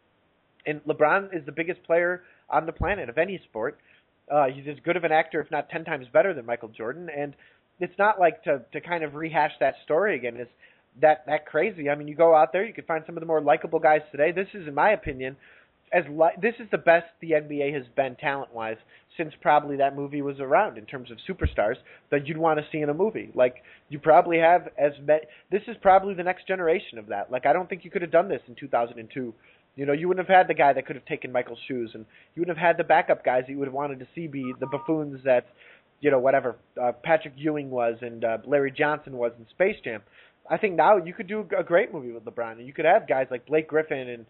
And LeBron is the biggest player on the planet of any sport. Uh, he's as good of an actor, if not ten times better than Michael Jordan, and it's not like to, to kind of rehash that story again is that, that crazy. I mean, you go out there, you can find some of the more likable guys today. This is, in my opinion, As li- this is the best the N B A has been talent-wise since probably that movie was around in terms of superstars that you'd want to see in a movie. Like, you probably have as many. This is probably the next generation of that. Like, I don't think you could have done this in two thousand two. You know, you wouldn't have had the guy that could have taken Michael's shoes, and you wouldn't have had the backup guys that you would have wanted to see be the buffoons that, you know, whatever, uh, Patrick Ewing was and uh, Larry Johnson was in Space Jam. I think now you could do a great movie with LeBron, and you could have guys like Blake Griffin and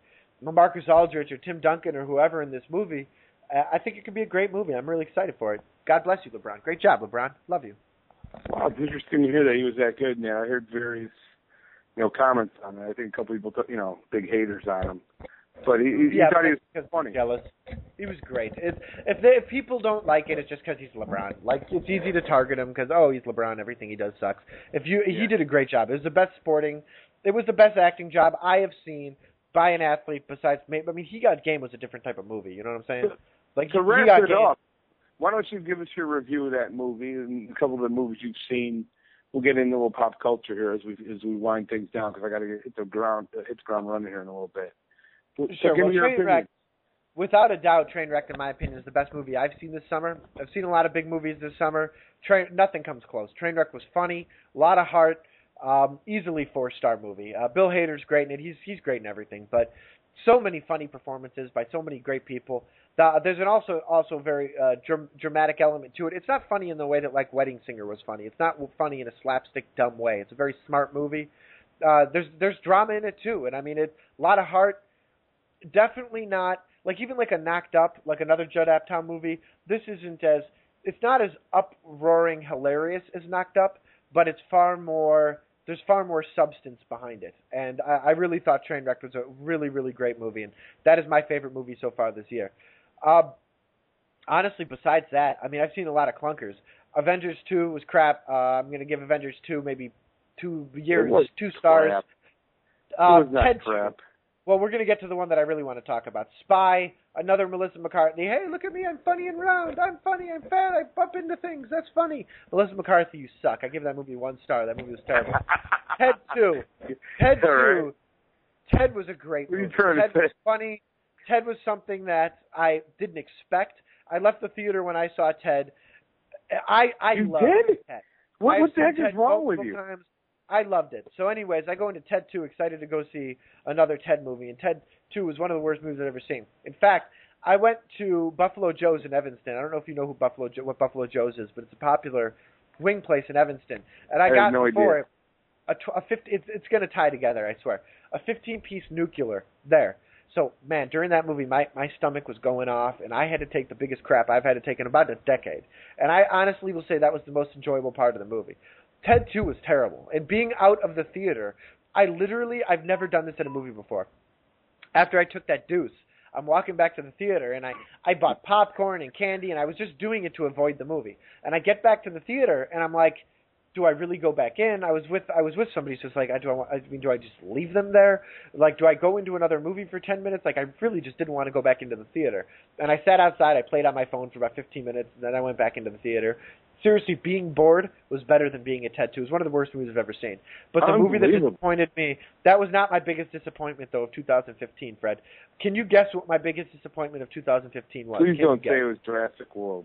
Marcus Aldrich or Tim Duncan or whoever in this movie, uh, I think it could be a great movie. I'm really excited for it. God bless you, LeBron. Great job, LeBron. Love you. Wow, it's interesting to hear that he was that good. Now I heard various, you know, comments on it. I think a couple people, you know, big haters on him. But he, he yeah, thought he was was funny. Jealous. He was great. It's, if they, if people don't like it, it's just because he's LeBron. Like, it's easy to target him because, oh, he's LeBron. Everything he does sucks. If you, yeah. He did a great job. It was the best sporting. It was the best acting job I have seen by an athlete besides. I mean, He Got Game was a different type of movie. You know what I'm saying? Like to he, wrap he got it game. up, why don't you give us your review of that movie and a couple of the movies you've seen? We'll get into a little pop culture here as we as we wind things down because I got to hit the ground hit the ground running here in a little bit. So sure. give Well, me your Trainwreck, without a doubt, Trainwreck, in my opinion, is the best movie I've seen this summer. I've seen a lot of big movies this summer. Train, nothing comes close. Trainwreck was funny, a lot of heart, um, easily four-star movie. Uh, Bill Hader's great in it. He's he's great in everything, but so many funny performances by so many great people. The, there's an also also very uh, dr- dramatic element to it. It's not funny in the way that like Wedding Singer was funny. It's not funny in a slapstick dumb way. It's a very smart movie. Uh, there's there's drama in it too, and I mean it a lot of heart. Definitely not like even like a Knocked Up, like another Judd Apatow movie. This isn't as it's not as uproaring hilarious as Knocked Up, but it's far more. There's far more substance behind it, and I, I really thought Trainwreck was a really really great movie, and that is my favorite movie so far this year. Uh, honestly, besides that, I mean I've seen a lot of clunkers. Avengers two was crap. Uh, I'm going to give Avengers two maybe two years, two stars. Crap. Uh, it was not Ted crap. Well, we're going to get to the one that I really want to talk about. Spy, another Melissa McCarthy. Hey, look at me, I'm funny and round. I'm funny, I'm fat, I bump into things. That's funny. Melissa McCarthy, you suck. I give that movie one star. That movie was terrible. Ted two. Ted two. Right. Ted was a great movie. What are you trying Ted to say? was funny. Ted was something that I didn't expect. I left the theater when I saw Ted. I I you loved did? Ted. What, what the heck Ted is wrong with you? Times. I loved it. So anyways, I go into Ted two excited to go see another Ted movie, and Ted two was one of the worst movies I've ever seen. In fact, I went to Buffalo Joe's in Evanston. I don't know if you know who Buffalo jo- what Buffalo Joe's is, but it's a popular wing place in Evanston. And I, I got have no for idea. it a, tw- a fifty, it's, it's going to tie together, I swear. A fifteen-piece nuclear there. So, man, during that movie, my, my stomach was going off, and I had to take the biggest crap I've had to take in about a decade. And I honestly will say that was the most enjoyable part of the movie. Ted two was terrible. And being out of the theater, I literally, I've never done this in a movie before. After I took that deuce, I'm walking back to the theater, and I, I bought popcorn and candy, and I was just doing it to avoid the movie. And I get back to the theater, and I'm like, do I really go back in? I was with I was with somebody, so it's like, I do I, want, I mean, do I just leave them there? Like, do I go into another movie for ten minutes? Like, I really just didn't want to go back into the theater. And I sat outside, I played on my phone for about fifteen minutes, and then I went back into the theater. Seriously, being bored was better than being at Ted two. It was one of the worst movies I've ever seen. But the movie that disappointed me, that was not my biggest disappointment, though, of two thousand fifteen, Fred. Can you guess what my biggest disappointment of two thousand fifteen was? Please Can don't say it was Jurassic World.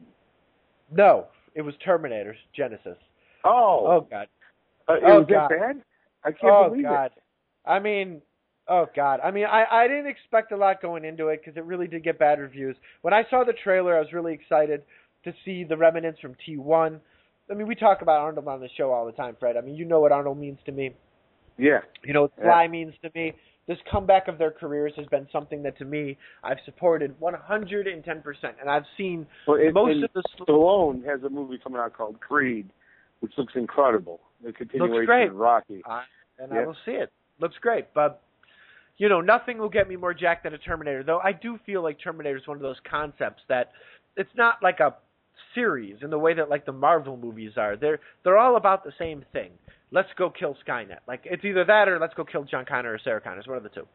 No, it was Terminator Genesis. Oh. Oh, God. Uh, oh, was God. that bad? I can't oh, believe God. it. I mean, oh, God. I mean, I, I didn't expect a lot going into it because it really did get bad reviews. When I saw the trailer, I was really excited to see the remnants from T one. I mean, we talk about Arnold on the show all the time, Fred. I mean, you know what Arnold means to me. Yeah. You know what Sly yeah. means to me. This comeback of their careers has been something that, to me, I've supported one hundred ten percent. And I've seen well, it, most of the... Stallone has a movie coming out called Creed, which looks incredible. The continuation looks great. of Rocky. Uh, and yeah. I will see it. Looks great. But, you know, nothing will get me more jacked than a Terminator. Though I do feel like Terminator is one of those concepts that it's not like a series in the way that like the Marvel movies are. They're they're all about the same thing. Let's go kill Skynet. Like it's either that or let's go kill John Connor or Sarah Connor. It's one of the two.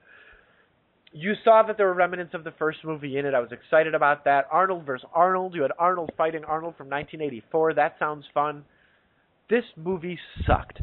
You saw that there were remnants of the first movie in it. I was excited about that. Arnold versus Arnold. You had Arnold fighting Arnold from nineteen eighty-four. That sounds fun. This movie sucked.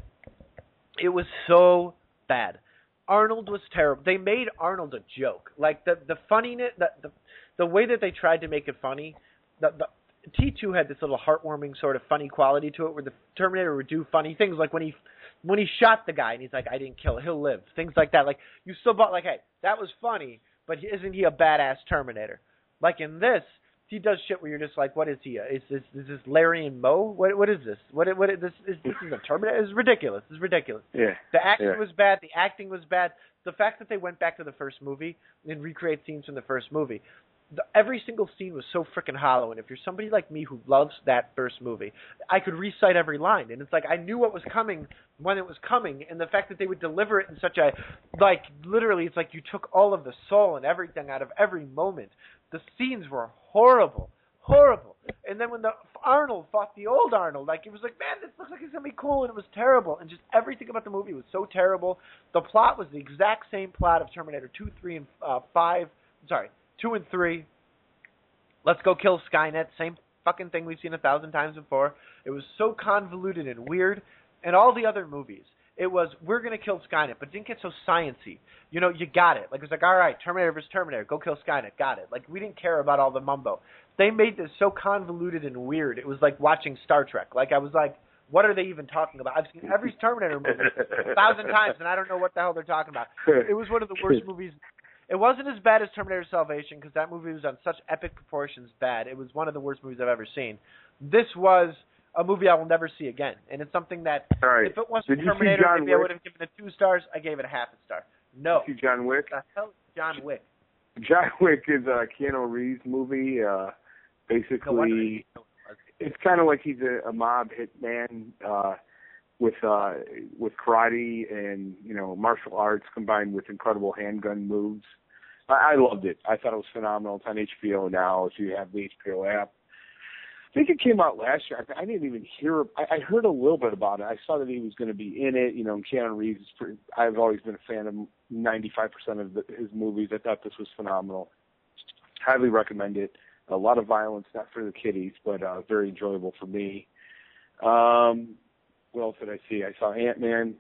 It was so bad. Arnold was terrible. They made Arnold a joke. Like the the funniness, the the, the way that they tried to make it funny. The, the T two had this little heartwarming sort of funny quality to it, where the Terminator would do funny things, like when he when he shot the guy and he's like, "I didn't kill him, he'll live." Things like that. Like you still bought like, "Hey, that was funny," but isn't he a badass Terminator? Like in this, he does shit where you're just like, "What is he? Is this is this Larry and Moe? What what is this? What what is this? Is this is a Terminator? This is ridiculous. This is ridiculous." Yeah. The action yeah. was bad. The acting was bad. the fact that they went back to the first movie and recreate scenes from the first movie, the, every single scene was so freaking hollow. And if you're somebody like me who loves that first movie, I could recite every line. And it's like I knew what was coming when it was coming. And the fact that they would deliver it in such a, like, literally, it's like you took all of the soul and everything out of every moment. The scenes were horrible. Horrible. And then when the Arnold fought the old Arnold, like, it was like, man, this looks like it's going to be cool, and it was terrible. And just everything about the movie was so terrible. The plot was the exact same plot of Terminator two, three, and uh, five. Sorry, two and three. Let's go kill Skynet. Same fucking thing we've seen a thousand times before. It was so convoluted and weird. And all the other movies, it was, we're going to kill Skynet, but it didn't get so sciencey. You know, you got it. Like, it was like, all right, Terminator versus Terminator, go kill Skynet, got it. Like, we didn't care about all the mumbo. They made this so convoluted and weird. It was like watching Star Trek. Like, I was like, what are they even talking about? I've seen every Terminator movie a thousand times, and I don't know what the hell they're talking about. It was one of the worst movies. It wasn't as bad as Terminator Salvation, because that movie was on such epic proportions bad. It was one of the worst movies I've ever seen. This was a movie I will never see again, and it's something that, All right. if it wasn't Did you see Terminator, John maybe I Wick? would have given it two stars. I gave it a half a star. No. See John Wick? What the hell is John Wick? John Wick is a Keanu Reeves movie. Uh, No wonder basically, he- it's kind of like he's a, a mob hitman uh, with uh, with karate and you know martial arts combined with incredible handgun moves. I, I loved it. I thought it was phenomenal. It's on H B O now. If you have the H B O app, I think it came out last year. I, I didn't even hear. I, I heard a little bit about it. I saw that he was going to be in it. You know, and Keanu Reeves. Is pretty, I've always been a fan of ninety-five percent of the, his movies. I thought this was phenomenal. Highly recommend it. A lot of violence, not for the kiddies, but uh, very enjoyable for me. Um, what else did I see? I saw Ant-Man.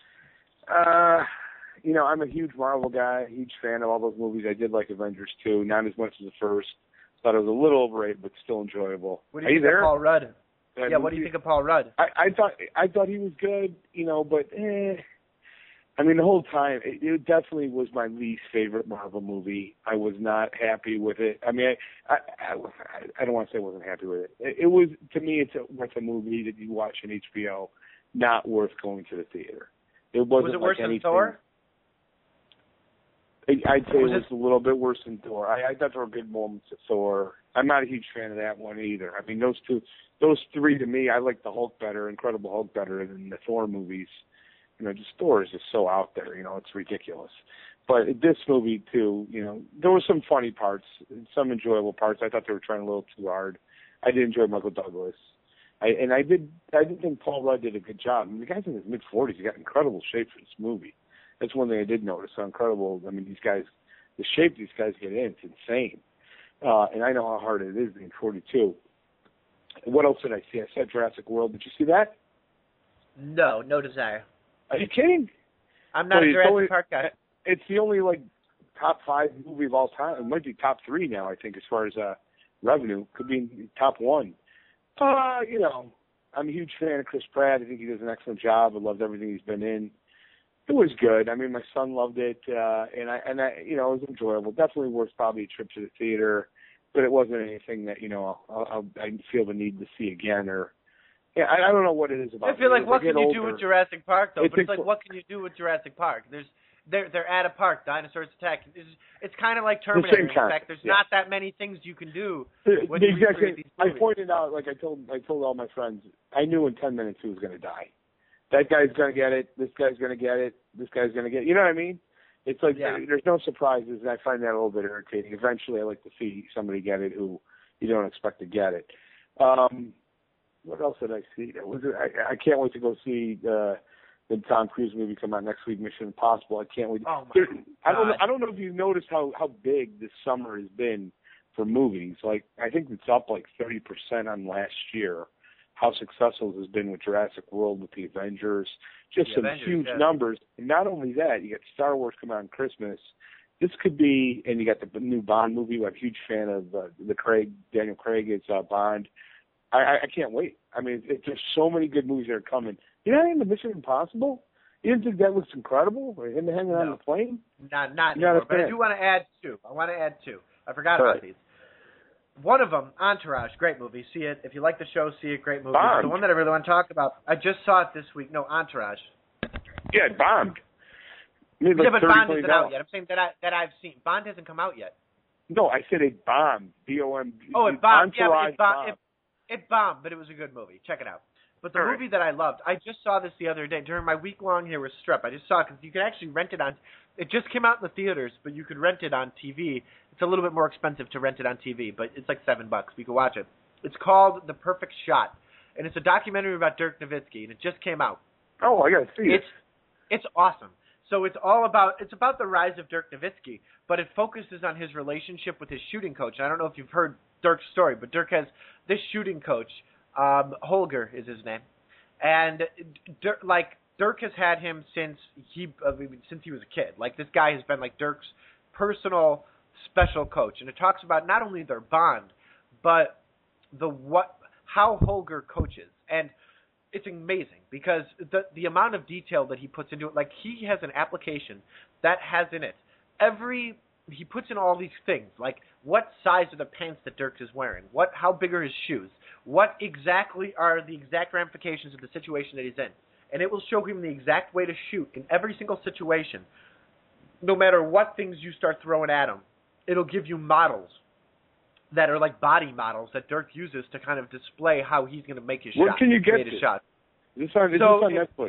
Uh, you know, I'm a huge Marvel guy, huge fan of all those movies. I did like Avengers two, not as much as the first. Thought it was a little overrated, but still enjoyable. What do Are you you think there? of Paul Rudd? That Yeah, what do you movie? think of Paul Rudd? I, I thought I thought he was good, you know, but eh. I mean, the whole time, it, it definitely was my least favorite Marvel movie. I was not happy with it. I mean, I I, I, I don't want to say I wasn't happy with it. It, it was, to me, it's a, it's a movie that you watch on H B O, not worth going to the theater. It wasn't Was it like worse than anything. Thor? I- I'd say Was it was it- a little bit worse than Thor. I, I thought there were good moments of Thor. I'm not a huge fan of that one either. I mean, those two, those three to me, I like the Hulk better, Incredible Hulk better than the Thor movies. You know, just Thor is just so out there. You know, it's ridiculous. But this movie too, you know, there were some funny parts, some enjoyable parts. I thought they were trying a little too hard. I did enjoy Michael Douglas. I, and I did, I did think Paul Rudd did a good job. I mean, the guy's in his mid forties. He got incredible shape for this movie. That's one thing I did notice. How incredible. I mean, these guys, the shape these guys get in, it's insane. Uh, and I know how hard it is being forty-two. What else did I see? I said Jurassic World. Did you see that? No, no desire. Are you kidding? I'm not Well, a it's Jurassic only- Park guy. It's the only like top five movie of all time. It might be top three now, I think, as far as uh, revenue. Could be in top one. Uh, you know, I'm a huge fan of Chris Pratt. I think he does an excellent job. I loved everything he's been in. It was good. I mean, my son loved it, uh, and I and I, you know, it was enjoyable. Definitely worth probably a trip to the theater, but it wasn't anything that you know I'll, I'll, I feel the need to see again or. Yeah, I, I don't know what it is about. I feel it. like what As I can get you do older- with Jurassic Park though? It's But it's like inc- what can you do with Jurassic Park? There's they're they're at a park, dinosaurs attack. It's, it's kind of like Terminator. same In kind, fact, there's yeah. not that many things you can do The- when the you exact recreate same- these I movies. pointed out, like I told, I told all my friends, I knew in ten minutes who was going to die. That guy's going to get it. This guy's going to get it. This guy's going to get it. You know what I mean? It's like Yeah. there, there's no surprises, and I find that a little bit irritating. Eventually, I like to see somebody get it who you don't expect to get it. Um, what else did I see? That was I, I can't wait to go see the the Tom Cruise movie come out next week, Mission Impossible. I can't wait. Oh my There- I don't. know- God. I don't know if you noticed how how big this summer has been for movies. Like I think it's up like thirty percent on last year. How successful it has been with Jurassic World, with the Avengers, just The some Avengers, huge yeah. numbers. And not only that, you got Star Wars coming out on Christmas. This could be, and you got the new Bond movie. I'm a huge fan of uh, the Craig, Daniel Craig is uh, Bond. I, I, I can't wait. I mean, it, there's so many good movies that are coming. You know, in the Mission Impossible, you didn't think that looks incredible? Or him hanging on No. the plane? Not not You're not a anymore. But I fan. do want to add two. I want to add two. I forgot All about right. these. One of them, Entourage, great movie. See it if you like the show. See it, great movie. Bond. The one that I really want to talk about. I just saw it this week. No, Entourage. Yeah, it bombed. Made like yeah, but thirty Bond million isn't out dollars. yet. I'm saying that I that I've seen. Bond hasn't come out yet. No, I said it bombed. B O M. Oh, it bombed. Yeah, but Entourage it, bomb, bombed. it, it bombed, but it was a good movie. Check it out. But the All movie that I loved, I just saw this the other day during my week long here with Strep. I just saw it because you can actually rent it on. It just came out in the theaters, but you could rent it on T V. It's a little bit more expensive to rent it on T V, but it's like seven bucks. You can watch it. It's called The Perfect Shot, and it's a documentary about Dirk Nowitzki, and it just came out. Oh, I gotta see it. It's it's awesome. So it's all about it's about the rise of Dirk Nowitzki, but it focuses on his relationship with his shooting coach. And I don't know if you've heard Dirk's story, but Dirk has this shooting coach, um, Holger is his name, and Dirk, like Dirk has had him since he uh, since he was a kid. Like this guy has been like Dirk's personal special coach, and it talks about not only their bond, but the what how Holger coaches. And it's amazing because the the amount of detail that he puts into it. Like he has an application that has in it every he puts in all these things, like what size are the pants that Dirk is wearing, what how big are his shoes, what exactly are the exact ramifications of the situation that he's in, and it will show him the exact way to shoot in every single situation, no matter what things you start throwing at him. It'll give you models that are like body models that Dirk uses to kind of display how he's going to make his Where shot. can you get create this? a shot. Is this on, is So this on it- Netflix?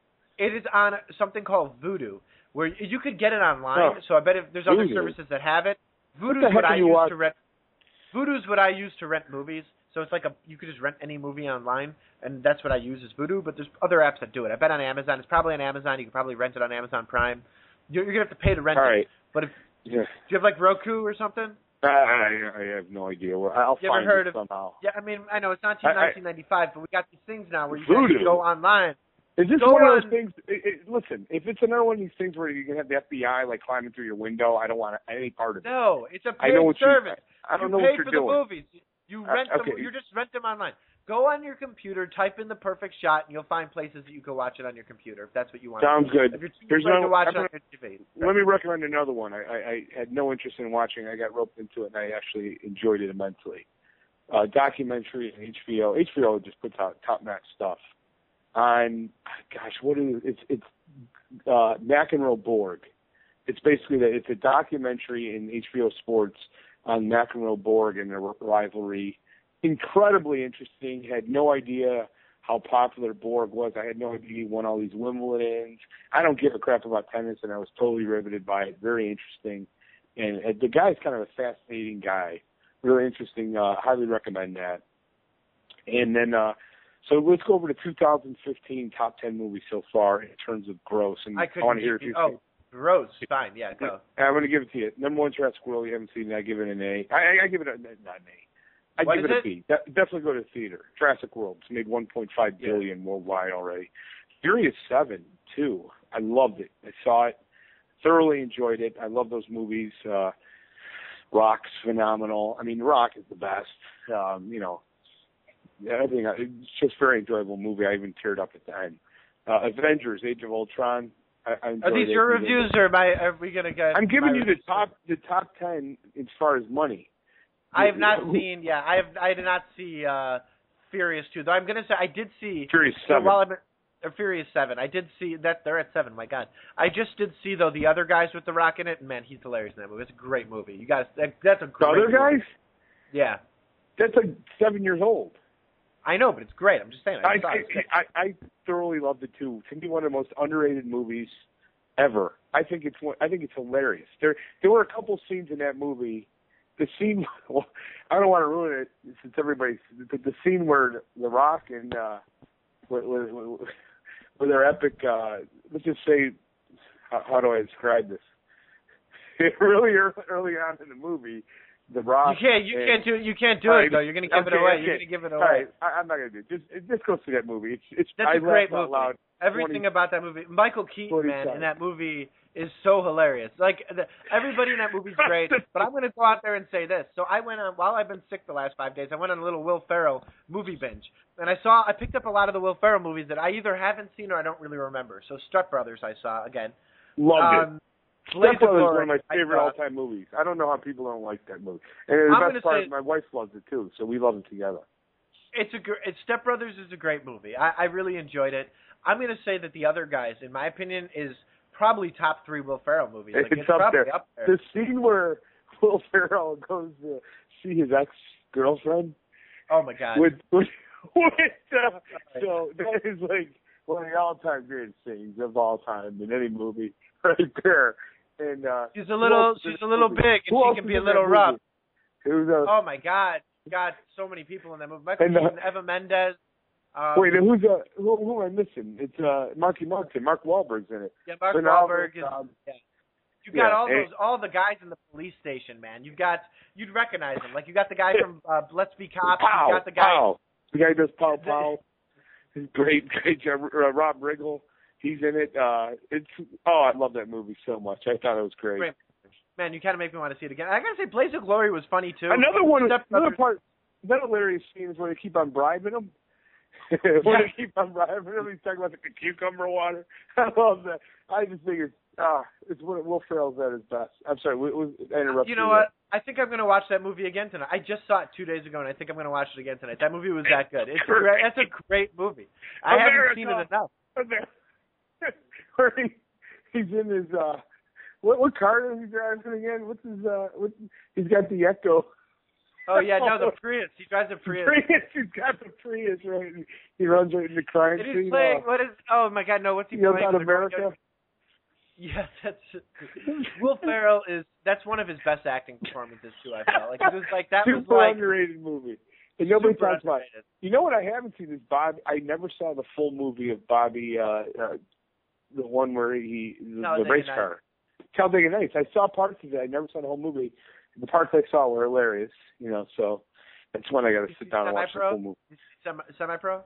It is on something called Voodoo, where you could get it online. Oh. So I bet if there's other Voodoo. services that have it. Voodoo's the what, heck I do you use watch? to rent. Voodoo's what I use to rent movies. So it's like a you could just rent any movie online, and that's what I use is Voodoo. But there's other apps that do it. I bet on Amazon. It's probably on Amazon. You can probably rent it on Amazon Prime. You're, you're gonna have to pay to rent All it. right. But if Yeah. do you have like Roku or something? I, I, I have no idea. Well, I'll You ever find heard it of- somehow. Yeah, I mean I know it's not I- I- nineteen ninety-five, but we got these things now where you can Voodoo. actually go online. Is this Go one of on- those things? It, it, listen, if it's another one of these things where you can have the F B I like climbing through your window, I don't want any part of it. No, it's a I paid know what you- service. I don't you know pay what you're for doing. the movies. You Uh, rent okay. them. You just rent them online. Go on your computer, type in The Perfect Shot, and you'll find places that you can watch it on your computer if that's what you want. Sounds good. If you're too Here's afraid to another- watch I'm it on gonna- your T V. Let me recommend another one. I, I, I had no interest in watching. I got roped into it, and I actually enjoyed it immensely. Uh, documentary on H B O. H B O just puts out top-notch stuff. On, gosh, what is it? It's it's uh, McEnroe Borg. It's basically that it's a documentary in H B O Sports on McEnroe Borg and their rivalry. Incredibly interesting. Had no idea how popular Borg was. I had no idea he won all these Wimbledons. I don't give a crap about tennis, and I was totally riveted by it. Very interesting. And uh, the guy's kind of a fascinating guy. Really interesting. Uh, highly recommend that. And then, uh, so let's go over to two thousand fifteen top ten movies so far in terms of gross. And I I couldn't. want to hear if give you you- oh, gross. Fine. Yeah, go. I'm going to give it to you. Number one, Jurassic World. You haven't seen it. I give it an A. I, I, I give it a, not an A. I What give is it a it? B. De- definitely go to the theater. Jurassic World. It's made one point five billion worldwide already. Furious seven, too. I loved it. I saw it. Thoroughly enjoyed it. I love those movies. Uh, Rock's phenomenal. I mean, Rock is the best. Um, you know, everything. It's just a very enjoyable movie. I even teared up at the end. Uh, Avengers: Age of Ultron. I, I Are enjoyed these it. your reviews, or am I, are we gonna get? I'm giving my you the reviews? top the top ten as far as money. I have not seen. Yeah, I have. I did not see uh, Furious two. Though I'm gonna say I did see. Furious So seven. while I'm at, or Furious seven, I did see that they're at seven. My God, I just did see though the other guys with the Rock in it, and man, he's hilarious in that movie. It's a great movie. You guys, that, that's a The great. other movie. guys? Yeah, That's like seven years old. I know, but it's great. I'm just saying. I, I just saw it. It's I, I, I thoroughly loved it too. To me, one of the most underrated movies ever. I think it's one, I think it's hilarious. There there were a couple scenes in that movie. The scene, well, I don't want to ruin it since everybody's the, the scene where The Rock and uh, where, where, where their epic. Uh, let's just say, how, how do I describe this? really early, early on in the movie, The Rock. You can't. You and, can't do it. You can't do All it right, though. You're gonna give okay, it away. okay. You're gonna give it away. All right, I, I'm not gonna do it. Just just go see that movie. It's it's. That's I a great laughed out movie. loud. Everything twenty about that movie, Michael Keaton, twenty man, times. in that movie is so hilarious. Like the, everybody in that movie's great, but I'm going to go out there and say this. So I went on while I've been sick the last five days. I went on a little Will Ferrell movie binge, and I saw I picked up a lot of the Will Ferrell movies that I either haven't seen or I don't really remember. So Step Brothers I saw again. Loved um, it. Blades Step of Brothers is Glory, one of my I favorite saw. all-time movies. I don't know how people don't like that movie. And the I'm best gonna part say- is my wife loves it too, so we love it together. It's a gr- it's Step Brothers is a great movie. I, I really enjoyed it. I'm going to say that The Other Guys, in my opinion, is probably top three Will Ferrell movies. Like, it's, it's up, probably there. up there. The scene where Will Ferrell goes to see his ex-girlfriend. Oh, my God. With, with, with uh, so that is like one of the all-time greatest scenes of all time in any movie, right there. And uh, she's a little, she's a little movie? big, and Who she else can is be a in little that rough. movie? It was, uh, Oh my God, God, so many people in that movie. Michael And, uh, Keaton, Eva Mendes. Um, wait, and who's uh, who, who am I missing? It's uh, Marky Mark. Mark Wahlberg's in it. yeah, Mark Ben Wahlberg is. Albert, um, Yeah. You got yeah, all and- those, all the guys in the police station, man. You've got, you'd recognize them. Like you got the guy from uh, Let's Be Cops. Pow, You got the guy. Pow. The guy who does Pow Pow. He's great, great job. Uh, Rob Riggle, he's in it. Uh, it's oh, I love that movie so much. I thought it was great. Great. Man, you kind of make me want to see it again. I gotta say, Blaze of Glory was funny too. Another one, Step another Brothers- part, that hilarious scene is when they keep on bribing him. when Yeah. they keep on bribing him, he's talking about the cucumber water. I love that. I just think it's ah, it's when Will Ferrell's at his best. I'm sorry, we, we, I interrupted You know what? I think I'm gonna watch that movie again tonight. I just saw it two days ago, and I think I'm gonna watch it again tonight. That movie was that good. It's great. That's a great movie. I haven't seen it enough. Where he, he's in his uh, what what car is he driving again? What's his uh, what's he's got the Echo. Oh yeah, no, the Prius. He drives a Prius. Prius, he's got the Prius, right? He runs right in the crime And scene. he's playing. uh, what is? Oh my God, no! What's he Yells playing? Out The- America. Yes, that's Will Ferrell is. That's one of his best acting performances too. I felt like it was like that was Super like underrated movie. And nobody super talks about it. underrated. You know what I haven't seen is Bob. I never saw the full movie of Bobby, uh, uh, the one where he the, the Talladega race Nights. car. Talladega Nights. I saw parts of it. I never saw the whole movie. The parts I saw were hilarious. You know, so that's when I got to sit down and watch the Semi-Pro? full movie. Semi, semi-pro.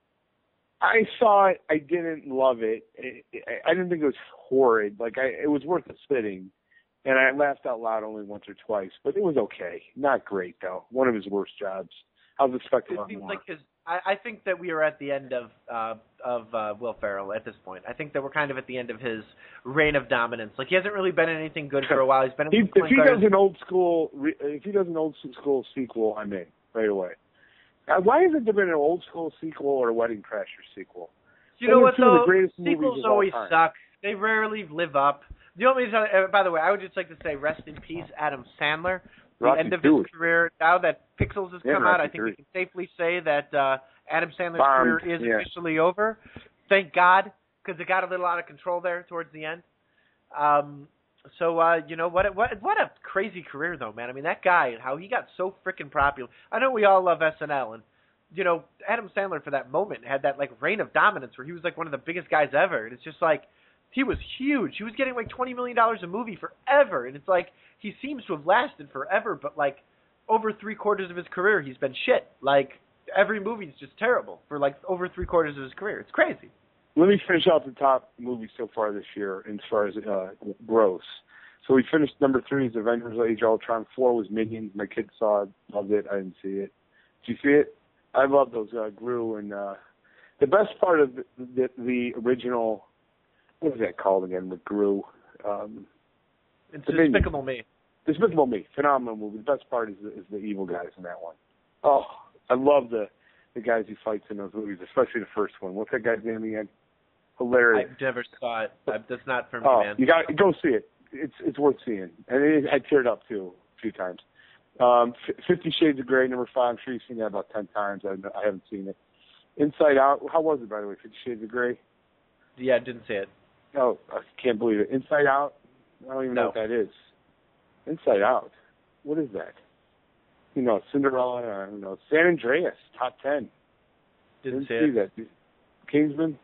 I saw it. I didn't love it. it, it I didn't think it was horrid. Like I, it was worth a sitting, and I laughed out loud only once or twice. But it was okay. Not great though. One of his worst jobs. I was expecting It a lot seems more. like his. I, I think that we are at the end of uh, of uh, Will Ferrell at this point. I think that we're kind of at the end of his reign of dominance. Like he hasn't really been in anything good for a while. He's been in He, some if Clint he Gardner- does an old school, re- if he does an old school sequel, I'm in right away. Uh, why hasn't there been an old school sequel or a Wedding Crashers sequel? You know what Those are two of the though? greatest movies Sequels of all always time. suck. They rarely live up. You know what I mean? Uh, by the way, I would just like to say rest in peace, Adam Sandler. The Rocky end of two. his career. Now that Pixels has Yeah, come out, Rocky I think three. we can safely say that uh, Adam Sandler's Bombed, career is yeah. officially over. Thank God, because it got a little out of control there towards the end. Um, so uh, you know what? A, what what a crazy career though, man. I mean, that guy, how he got so freaking popular. I know we all love S N L, and you know Adam Sandler for that moment had that like reign of dominance where he was like one of the biggest guys ever, and it's just like. He was huge. He was getting like twenty million dollars a movie forever. And it's like, he seems to have lasted forever, but like over three quarters of his career, he's been shit. Like every movie's just terrible for like over three quarters of his career. It's crazy. Let me finish out the top movies so far this year as far as uh, gross. So we finished number three is Avengers Age of Ultron. Four was Minions. My kids saw it, loved it. I didn't see it. Did you see it? I love those uh, Gru and uh, the best part of the, the, the original. What is that called again? With Gru. Um, It's The Despicable Me. Despicable Me. Phenomenal movie. The best part is the, is the evil guys in that one. Oh, I love the the guys he fights in those movies, especially the first one. What's that guy's name again? Hilarious. I never saw it. I, that's not for me, Oh, man. you got go see it. It's it's worth seeing, and it, I teared up too a few times. Um, F- Fifty Shades of Grey, number five. I'm sure you've seen that about ten times. I, I haven't seen it. Inside Out. How was it, by the way? Fifty Shades of Grey. Yeah, I didn't see it. Oh, I can't believe it. Inside Out? I don't even know No. what that is. Inside Out? What is that? You know, Cinderella, I don't know. San Andreas, top ten. Didn't, Didn't see see it. that. Kingsman?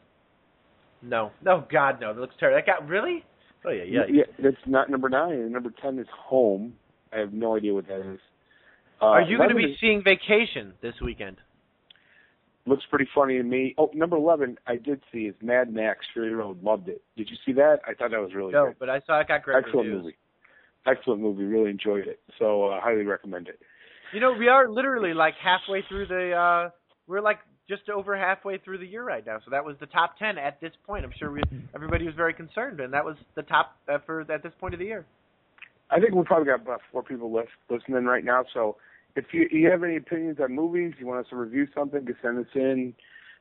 No. No, God, no. That looks terrible. That got, really? Oh, yeah, yeah. Yeah, that's not number nine. And number ten is Home. I have no idea what that is. Uh, Are you going to eleven be is- seeing Vacation this weekend? Looks pretty funny to me. Oh, number eleven, I did see is Mad Max Fury Road. Loved it. Did you see that? I thought that was really No, good. but I saw it got great Excellent reviews. movie. Excellent movie. Really enjoyed it. So uh, highly recommend it. You know, we are literally like halfway through the, uh, we're like just over halfway through the year right now. So that was the top ten at this point. I'm sure we, everybody was very concerned, and that was the top uh, for at this point of the year. I think we've probably got about four people list, listening right now. So if you, you have any opinions on movies, you want us to review something, just send us in.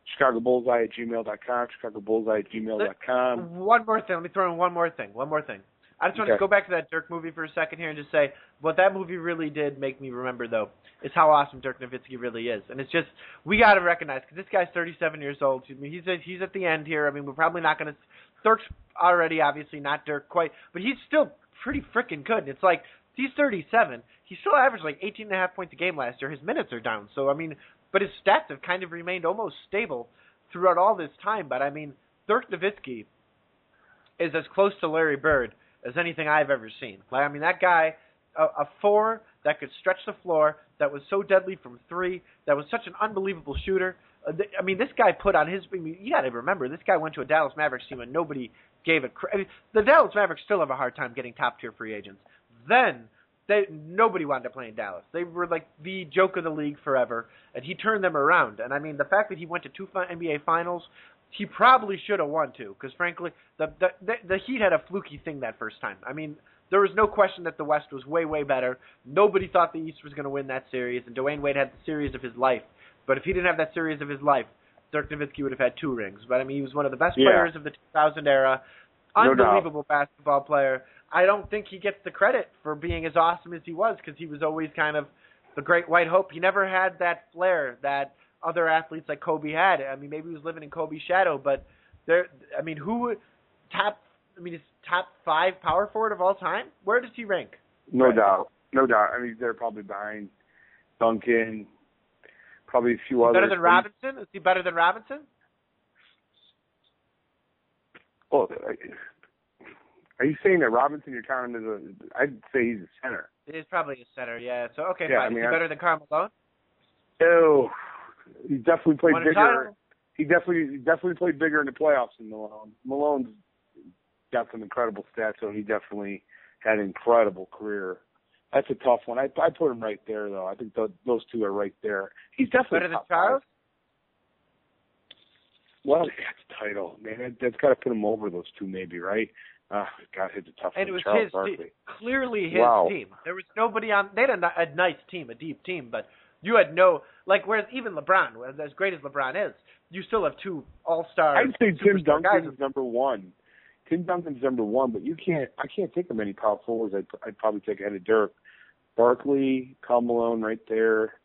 Chicago Bullseye at gmail dot com, Chicago Bullseye at gmail dot com. One more thing. Let me throw in one more thing. One more thing. I just want Okay. to go back to that Dirk movie for a second here and just say what that movie really did make me remember, though, is how awesome Dirk Nowitzki really is. And it's just, we got to recognize, because this guy's thirty-seven years old. I mean, he's at, he's at the end here. I mean, we're probably not going to, Dirk's already obviously not Dirk quite, but he's still pretty freaking good. And it's like, he's thirty-seven. He still averaged like eighteen and a half points a game last year. His minutes are down. So, I mean, but his stats have kind of remained almost stable throughout all this time. But, I mean, Dirk Nowitzki is as close to Larry Bird as anything I've ever seen. Like, I mean, that guy, a, a four that could stretch the floor, that was so deadly from three, that was such an unbelievable shooter. Uh, th- I mean, this guy put on his, I mean, you got to remember, this guy went to a Dallas Mavericks team and nobody gave it credit. I mean, the Dallas Mavericks still have a hard time getting top-tier free agents. Then, they nobody wanted to play in Dallas. They were like the joke of the league forever, and he turned them around. And, I mean, the fact that he went to two N B A finals, he probably should have won two, because frankly, the, the the the Heat had a fluky thing that first time. I mean, there was no question that the West was way, way better. Nobody thought the East was going to win that series, and Dwayne Wade had the series of his life. But if he didn't have that series of his life, Dirk Nowitzki would have had two rings. But, I mean, he was one of the best Yeah. players of the two thousand era. No Unbelievable basketball player. I don't think he gets the credit for being as awesome as he was, because he was always kind of the great white hope. He never had that flair that other athletes like Kobe had. I mean, maybe he was living in Kobe's shadow, but there. I mean, who top? I mean, is top five power forward of all time? Where does he rank? No Right. doubt. No doubt. I mean, they're probably behind Duncan, probably a few others. Better than Robinson? Is he better than Robinson? Oh, are you saying that Robinson, you're counting as a, I'd say he's a center. He's probably a center, yeah. So, okay, Yeah, fine. I mean, is he I- better than Karl Malone? Oh, he definitely played Won a bigger. title? He definitely he definitely played bigger in the playoffs than Malone. Malone's got some incredible stats, so he definitely had an incredible career. That's a tough one. I I put him right there, though. I think th- those two are right there. He's definitely Better than top Charles? five. Well, that's the title, man. That, that's got to put him over those two, maybe, right? Uh, God, it's a tough And one. it was Charles his Barkley. team. Clearly his Wow. team. There was nobody on. They had a, ni- a nice team, a deep team, but you had no like. Whereas even LeBron, as great as LeBron is, you still have two all-star. I'd say Tim superstar guys. Duncan's number one. Tim Duncan's number one, but you can't. I can't think of many power forwards. I'd, I'd probably take ahead of Dirk. Barkley, Karl Malone, right there.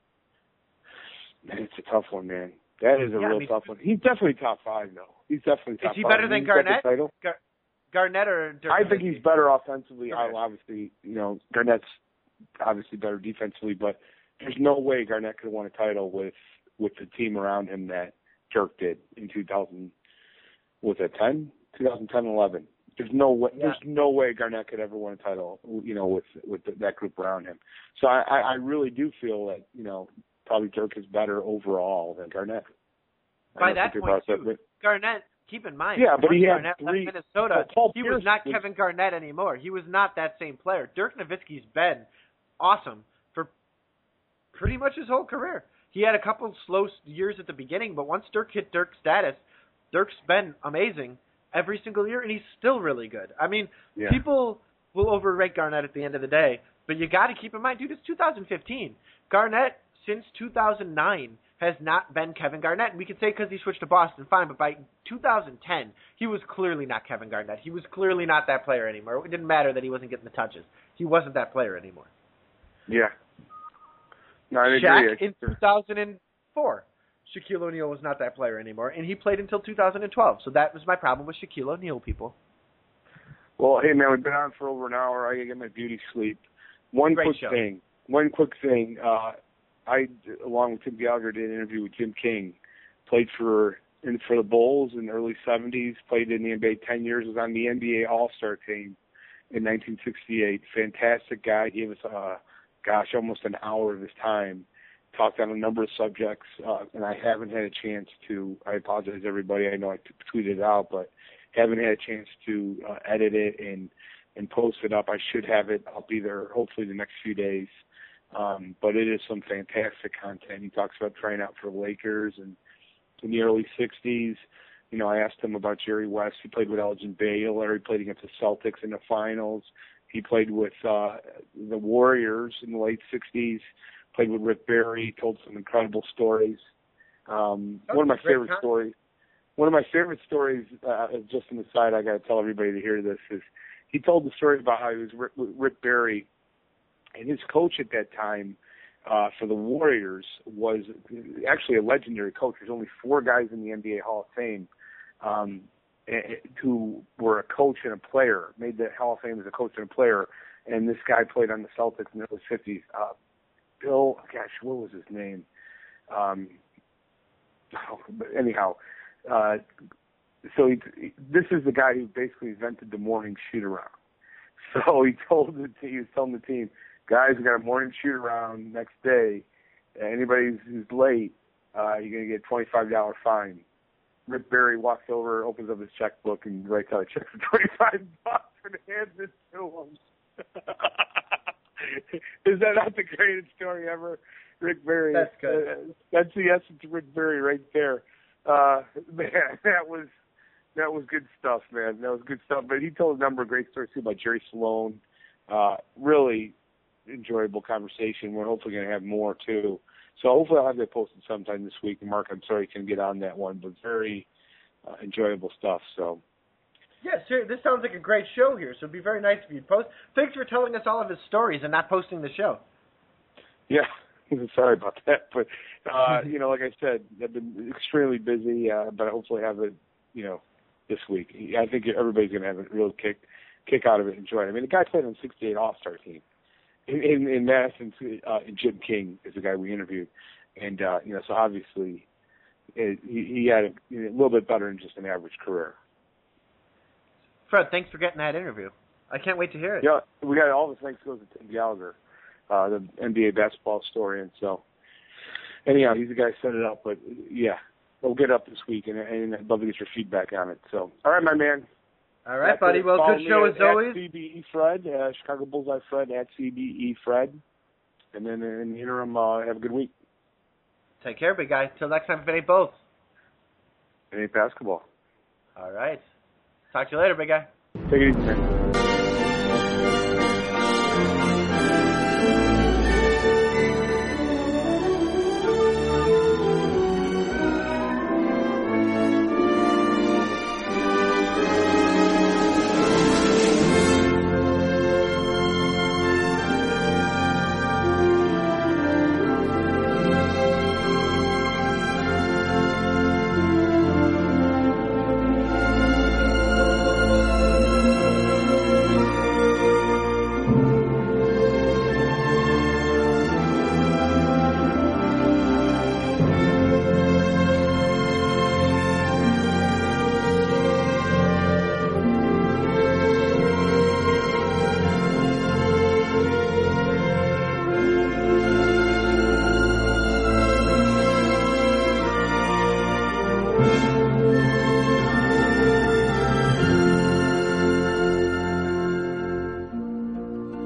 Man, it's a tough one, man. That is a Yeah, I real mean, tough one. He's definitely top five, though. He's definitely top Is he five. better than He's got the Garnett? title. Gar- Garnett or Dirk? I think Nowitzki? he's better offensively. Okay. I'll obviously, you know, Garnett's obviously better defensively, but there's no way Garnett could have won a title with with the team around him that Dirk did in two thousand. Was it ten? twenty ten, eleven. There's no way. Yeah. There's no way Garnett could ever win a title, you know, with with the, that group around him. So I, I, I really do feel that, you know, probably Dirk is better overall than Garnett. I By don't that think point, about too, that, Garnett. Keep in mind, Yeah, but once he had Garnett three- left Minnesota, but Paul he Pierce was not was- Kevin Garnett anymore. He was not that same player. Dirk Nowitzki's been awesome for pretty much his whole career. He had a couple slow years at the beginning, but once Dirk hit Dirk status, Dirk's been amazing every single year, and he's still really good. I mean, Yeah. people will overrate Garnett at the end of the day, but you got to keep in mind, dude, it's two thousand fifteen. Garnett, since two thousand nine, has not been Kevin Garnett. And we could say because he switched to Boston, fine, but by two thousand ten, he was clearly not Kevin Garnett. He was clearly not that player anymore. It didn't matter that he wasn't getting the touches. He wasn't that player anymore. Yeah. No, I Shaq agree. in two thousand four. Shaquille O'Neal was not that player anymore, and he played until two thousand twelve. So that was my problem with Shaquille O'Neal, people. Well, hey, man, we've been on for over an hour. I got to get my beauty sleep. One Great quick show. thing. One quick thing. Uh, I, along with Tim Gallagher, did an interview with Jim King. Played for in, for the Bulls in the early seventies. Played in the N B A ten years. Was on the N B A All-Star team in nineteen sixty-eight. Fantastic guy. Gave us, uh, gosh, almost an hour of his time. Talked on a number of subjects, uh, and I haven't had a chance to. I apologize, everybody. I know I t- tweeted it out, but haven't had a chance to uh, edit it and and post it up. I should have it up either hopefully the next few days. Um, but it is some fantastic content. He talks about trying out for the Lakers and in the early sixties. You know, I asked him about Jerry West. He played with Elgin Baylor. He played against the Celtics in the finals. He played with uh, the Warriors in the late sixties. Played with Rick Barry. Told some incredible stories. Um, That one of was my a great favorite time. stories. One of my favorite stories, uh, just an aside, I got to tell everybody to hear this, is he told the story about how he was Rick, Rick Barry, and his coach at that time uh, for the Warriors was actually a legendary coach. There's only four guys in the N B A Hall of Fame um, who were a coach and a player, made the Hall of Fame as a coach and a player, and this guy played on the Celtics in the early fifties. Uh, Bill, gosh, what was his name? Um, oh, but anyhow, uh, so he, this is the guy who basically invented the morning shoot around. So he told the team, he was telling the team, guys, we got a morning shoot around next day. Anybody who's late, uh, you're going to get a twenty-five dollars fine. Rick Barry walks over, opens up his checkbook, and writes out a check for twenty-five bucks and hands it to him. Is that not the greatest story ever? Rick Barry. That's good. Uh, that's the essence of Rick Barry right there. Uh, man, that was that was good stuff, man. That was good stuff. But he told a number of great stories too about Jerry Sloan. Uh, really enjoyable conversation. We're hopefully going to have more too. So hopefully I'll have that posted sometime this week. And Mark, I'm sorry you couldn't get on that one, but very uh, enjoyable stuff. So. Yeah, sir, this sounds like a great show here, so it'd be very nice if you'd post. Thanks for telling us all of his stories and not posting the show. Yeah, sorry about that. But, uh, you know, like I said, I've been extremely busy, uh, but I hopefully have it, you know, this week. I think everybody's going to have a real kick kick out of it and enjoy it. I mean, the guy played on the sixty-eight All-Star team. In, in, in Madison, uh, Jim King is the guy we interviewed. And, uh, you know, so obviously it, he, he had a, a little bit better than just an average career. Fred, thanks for getting that interview. I can't wait to hear it. Yeah, we got all the thanks goes to Tim Gallagher, uh, the N B A basketball historian. So, anyhow, he's the guy who set it up. But yeah, we'll get up this week, and, and I'd love to get your feedback on it. So, all right, my man. All right, That's buddy. it. Well, Follow good me show at, as always. At C B E Fred, uh, Chicago Bullseye Fred at C B E Fred, and then in the interim, uh, have a good week. Take care, big guy. Till next time, if it ain't both. It ain't basketball. All right. Talk to you later, big guy. Take it easy, man.